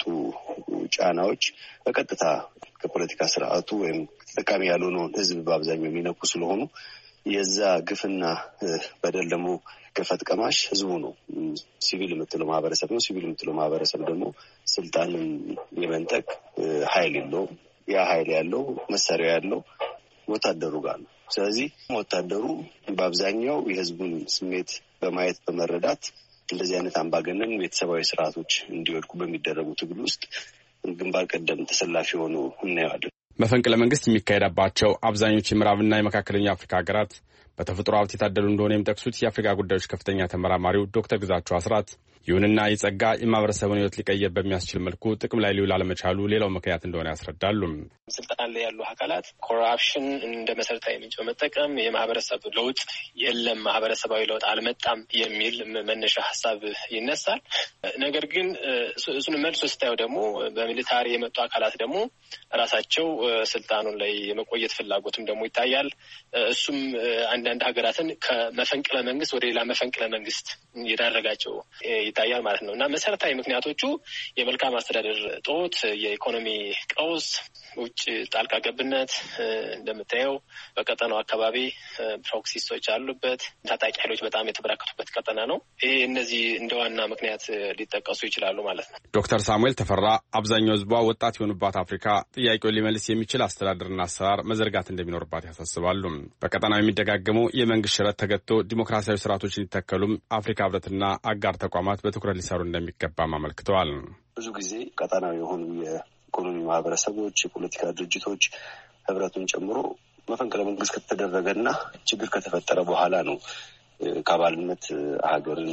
ጫናዎች በቀጥታ ከፖለቲካ ስርዓቱ ወይም ተጠቃሚ ያልሆነውን ህዝብ በአብዛኛው የሚነኩ ስለሆኑ የዛ ግፍና በደል ደግሞ ገፈት ቀማሽ ህዝቡ ነው። ሲቪል የምትለው ማህበረሰብ ነው። ሲቪል የምትለው ማህበረሰብ ደግሞ ስልጣንን የመንጠቅ ኃይል የለውም። ያ ኃይል ያለው መሳሪያ ያለው ወታደሩ ጋር ነው። ስለዚህ ወታደሩ በአብዛኛው የህዝቡን ስሜት በማየት በመረዳት እንደዚህ አይነት አምባገነን ቤተሰባዊ ስርዓቶች እንዲወድቁ በሚደረጉ ትግል ውስጥ ግንባር ቀደም ተሰላፊ ሆኖ እናየዋለን። መፈንቅለ መንግስት የሚካሄድባቸው አብዛኞቹ የምዕራብና የመካከለኛ አፍሪካ ሀገራት በተፈጥሮ ሀብት የታደሉ እንደሆነ የሚጠቅሱት የአፍሪካ ጉዳዮች ከፍተኛ ተመራማሪው ዶክተር ግዛቸው አስራት፣ ይሁንና የጸጋ የማህበረሰቡን ህይወት ሊቀየር በሚያስችል መልኩ ጥቅም ላይ ሊውል አለመቻሉ ሌላው ምክንያት እንደሆነ ያስረዳሉ። ስልጣን ላይ ያሉ አካላት ኮራፕሽን እንደ መሰረታዊ ምንጭ በመጠቀም የማህበረሰብ ለውጥ የለም፣ ማህበረሰባዊ ለውጥ አልመጣም የሚል መነሻ ሀሳብ ይነሳል። ነገር ግን እሱን መልሶ ስታየው ደግሞ በሚሊታሪ የመጡ አካላት ደግሞ ራሳቸው ስልጣኑን ላይ የመቆየት ፍላጎትም ደግሞ ይታያል። እሱም አንዳንድ ሀገራትን ከመፈንቅለ መንግስት ወደ ሌላ መፈንቅለ መንግስት እየዳረጋቸው ይታያል ማለት ነው እና መሰረታዊ ምክንያቶቹ የመልካም አስተዳደር ጦት፣ የኢኮኖሚ ቀውስ፣ ውጭ ጣልቃ ገብነት፣ እንደምታየው በቀጠናው አካባቢ ፕሮክሲስቶች አሉበት፣ ታጣቂ ኃይሎች በጣም የተበራከቱበት ቀጠና ነው። ይሄ እነዚህ እንደ ዋና ምክንያት ሊጠቀሱ ይችላሉ ማለት ነው። ዶክተር ሳሙኤል ተፈራ አብዛኛው ህዝቧ ወጣት የሆኑባት አፍሪካ ጥያቄውን ሊመልስ የሚችል አስተዳደርና አሰራር መዘርጋት እንደሚኖርባት ያሳስባሉ። በቀጠናው የሚደጋገሙ የመንግስት ሽረት ተገጥቶ ዲሞክራሲያዊ ስርዓቶች እንዲተከሉም አፍሪካ ህብረትና አጋር ተቋማት በትኩረት ሊሰሩ እንደሚገባም አመልክተዋል። ብዙ ጊዜ ቀጠናዊ የሆኑ የኢኮኖሚ ማህበረሰቦች፣ የፖለቲካ ድርጅቶች ህብረቱን ጨምሮ መፈንቅለ መንግስት ከተደረገና ችግር ከተፈጠረ በኋላ ነው ከአባልነት ሀገርን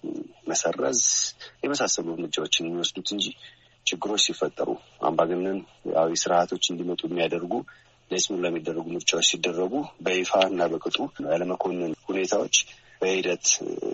መሰረዝ የመሳሰሉ እርምጃዎችን የሚወስዱት እንጂ ችግሮች ሲፈጠሩ አምባገነናዊ ስርዓቶች እንዲመጡ የሚያደርጉ ለስሙላ የሚደረጉ ምርጫዎች ሲደረጉ በይፋ እና በቅጡ ያለመኮንን ሁኔታዎች በሂደት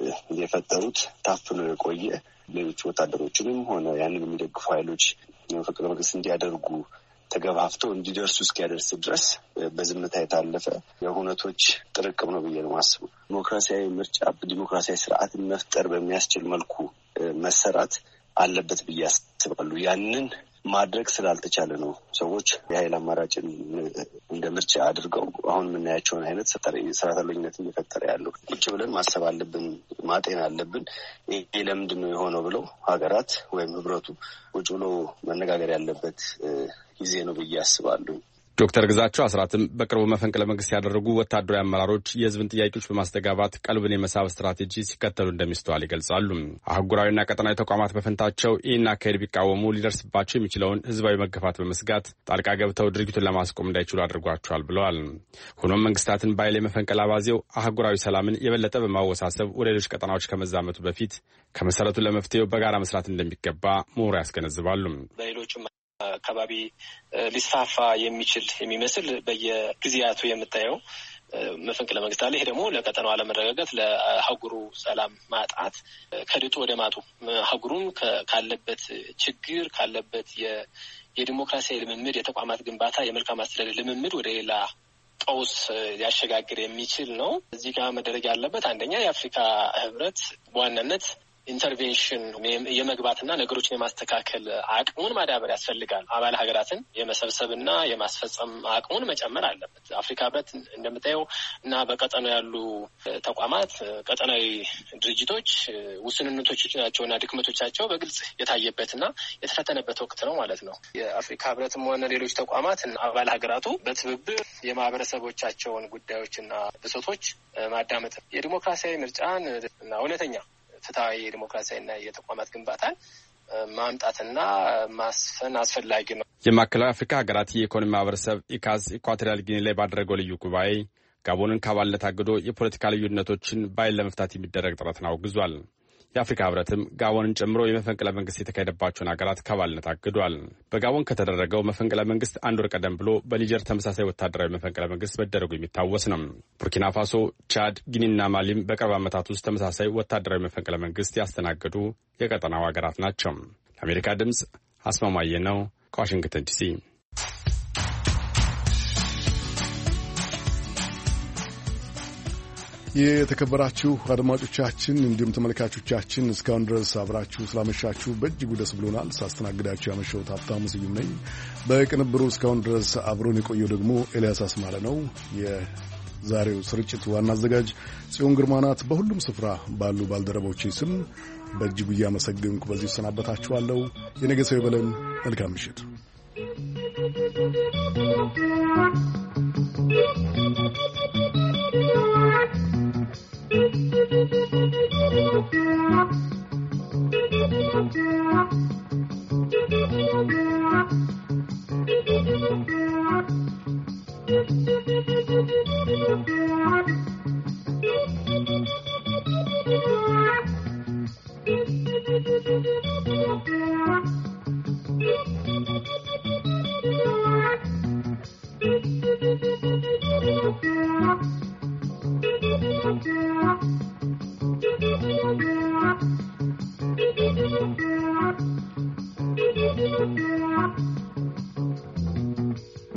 የፈጠሩት ታፍኖ የቆየ ሌሎች ወታደሮችንም ሆነ ያንን የሚደግፉ ኃይሎች መፈንቅለ መንግስት እንዲያደርጉ ተገፋፍተው እንዲደርሱ እስኪያደርስ ድረስ በዝምታ የታለፈ የሁነቶች ጥርቅም ነው ብዬ ነው የማስበው። ዲሞክራሲያዊ ምርጫ ዲሞክራሲያዊ ስርዓትን መፍጠር በሚያስችል መልኩ መሰራት አለበት ብዬ አስባለሁ። ያንን ማድረግ ስላልተቻለ ነው ሰዎች የኃይል አማራጭን እንደ ምርጫ አድርገው አሁን የምናያቸውን አይነት ስርዓተ አልበኝነት እየፈጠረ ያለው። ቁጭ ብለን ማሰብ አለብን፣ ማጤን አለብን። ይሄ ለምንድን ነው የሆነው ብለው ሀገራት ወይም ህብረቱ ቁጭ ብሎ መነጋገር ያለበት ጊዜ ነው ብዬ አስባለሁ። ዶክተር ግዛቸው አስራትም በቅርቡ መፈንቅለ መንግስት ያደረጉ ወታደራዊ አመራሮች የህዝብን ጥያቄዎች በማስተጋባት ቀልብን የመሳብ ስትራቴጂ ሲከተሉ እንደሚስተዋል ይገልጻሉ። አህጉራዊና ቀጠናዊ ተቋማት በፈንታቸው ይህን አካሄድ ቢቃወሙ ሊደርስባቸው የሚችለውን ህዝባዊ መገፋት በመስጋት ጣልቃ ገብተው ድርጊቱን ለማስቆም እንዳይችሉ አድርጓቸዋል ብለዋል። ሆኖም መንግስታትን በኃይል የመፈንቀል አባዜው አህጉራዊ ሰላምን የበለጠ በማወሳሰብ ወደ ሌሎች ቀጠናዎች ከመዛመቱ በፊት ከመሰረቱ ለመፍትሄው በጋራ መስራት እንደሚገባ ምሁሩ ያስገነዝባሉ። አካባቢ ሊስፋፋ የሚችል የሚመስል በየጊዜያቱ የምታየው መፈንቅለ መንግስት አለ። ይሄ ደግሞ ለቀጠናው አለመረጋጋት፣ ለአህጉሩ ሰላም ማጣት ከድጡ ወደ ማጡ አህጉሩን ካለበት ችግር ካለበት የዲሞክራሲያዊ ልምምድ፣ የተቋማት ግንባታ፣ የመልካም አስተዳደር ልምምድ ወደ ሌላ ቀውስ ሊያሸጋግር የሚችል ነው። እዚህ ጋር መደረግ ያለበት አንደኛ የአፍሪካ ህብረት በዋናነት ኢንተርቬንሽን የመግባትና ነገሮችን የማስተካከል አቅሙን ማዳበር ያስፈልጋል። አባል ሀገራትን የመሰብሰብና የማስፈጸም አቅሙን መጨመር አለበት። አፍሪካ ህብረት እንደምታየው እና በቀጠናው ያሉ ተቋማት፣ ቀጠናዊ ድርጅቶች ውስንነቶቻቸውና ድክመቶቻቸው በግልጽ የታየበትና የተፈተነበት ወቅት ነው ማለት ነው። የአፍሪካ ህብረትም ሆነ ሌሎች ተቋማት አባል ሀገራቱ በትብብር የማህበረሰቦቻቸውን ጉዳዮችና ብሶቶች ማዳመጥ የዲሞክራሲያዊ ምርጫን እና እውነተኛ ፍትሐዊ የዲሞክራሲያዊና የተቋማት ግንባታን ማምጣትና ማስፈን አስፈላጊ ነው። የማዕከላዊ አፍሪካ ሀገራት የኢኮኖሚ ማህበረሰብ ኢካዝ ኢኳቶሪያል ጊኒ ላይ ባደረገው ልዩ ጉባኤ ጋቦንን ከአባልነት አግዶ የፖለቲካ ልዩነቶችን በኃይል ለመፍታት የሚደረግ ጥረትን አውግዟል። የአፍሪካ ህብረትም ጋቦንን ጨምሮ የመፈንቅለ መንግስት የተካሄደባቸውን ሀገራት ከአባልነት አግዷል። በጋቦን ከተደረገው መፈንቅለ መንግስት አንድ ወር ቀደም ብሎ በኒጀር ተመሳሳይ ወታደራዊ መፈንቅለ መንግስት መደረጉ የሚታወስ ነው። ቡርኪና ፋሶ፣ ቻድ፣ ጊኒና ማሊም በቅርብ ዓመታት ውስጥ ተመሳሳይ ወታደራዊ መፈንቅለ መንግስት ያስተናገዱ የቀጠናው ሀገራት ናቸው። ለአሜሪካ ድምፅ አስማማየ ነው ከዋሽንግተን ዲሲ። የተከበራችሁ አድማጮቻችን እንዲሁም ተመልካቾቻችን እስካሁን ድረስ አብራችሁ ስላመሻችሁ በእጅጉ ደስ ብሎናል። ሳስተናግዳችሁ ያመሸሁት ሀብታሙ ስዩም ነኝ። በቅንብሩ እስካሁን ድረስ አብሮን የቆየው ደግሞ ኤልያስ አስማረ ነው። የዛሬው ስርጭት ዋና አዘጋጅ ጽዮን ግርማ ናት። በሁሉም ስፍራ ባሉ ባልደረቦቼ ስም በእጅጉ እያመሰገንኩ በዚህ እሰናበታችኋለሁ። የነገ ሰው ይበለን። መልካም ምሽት።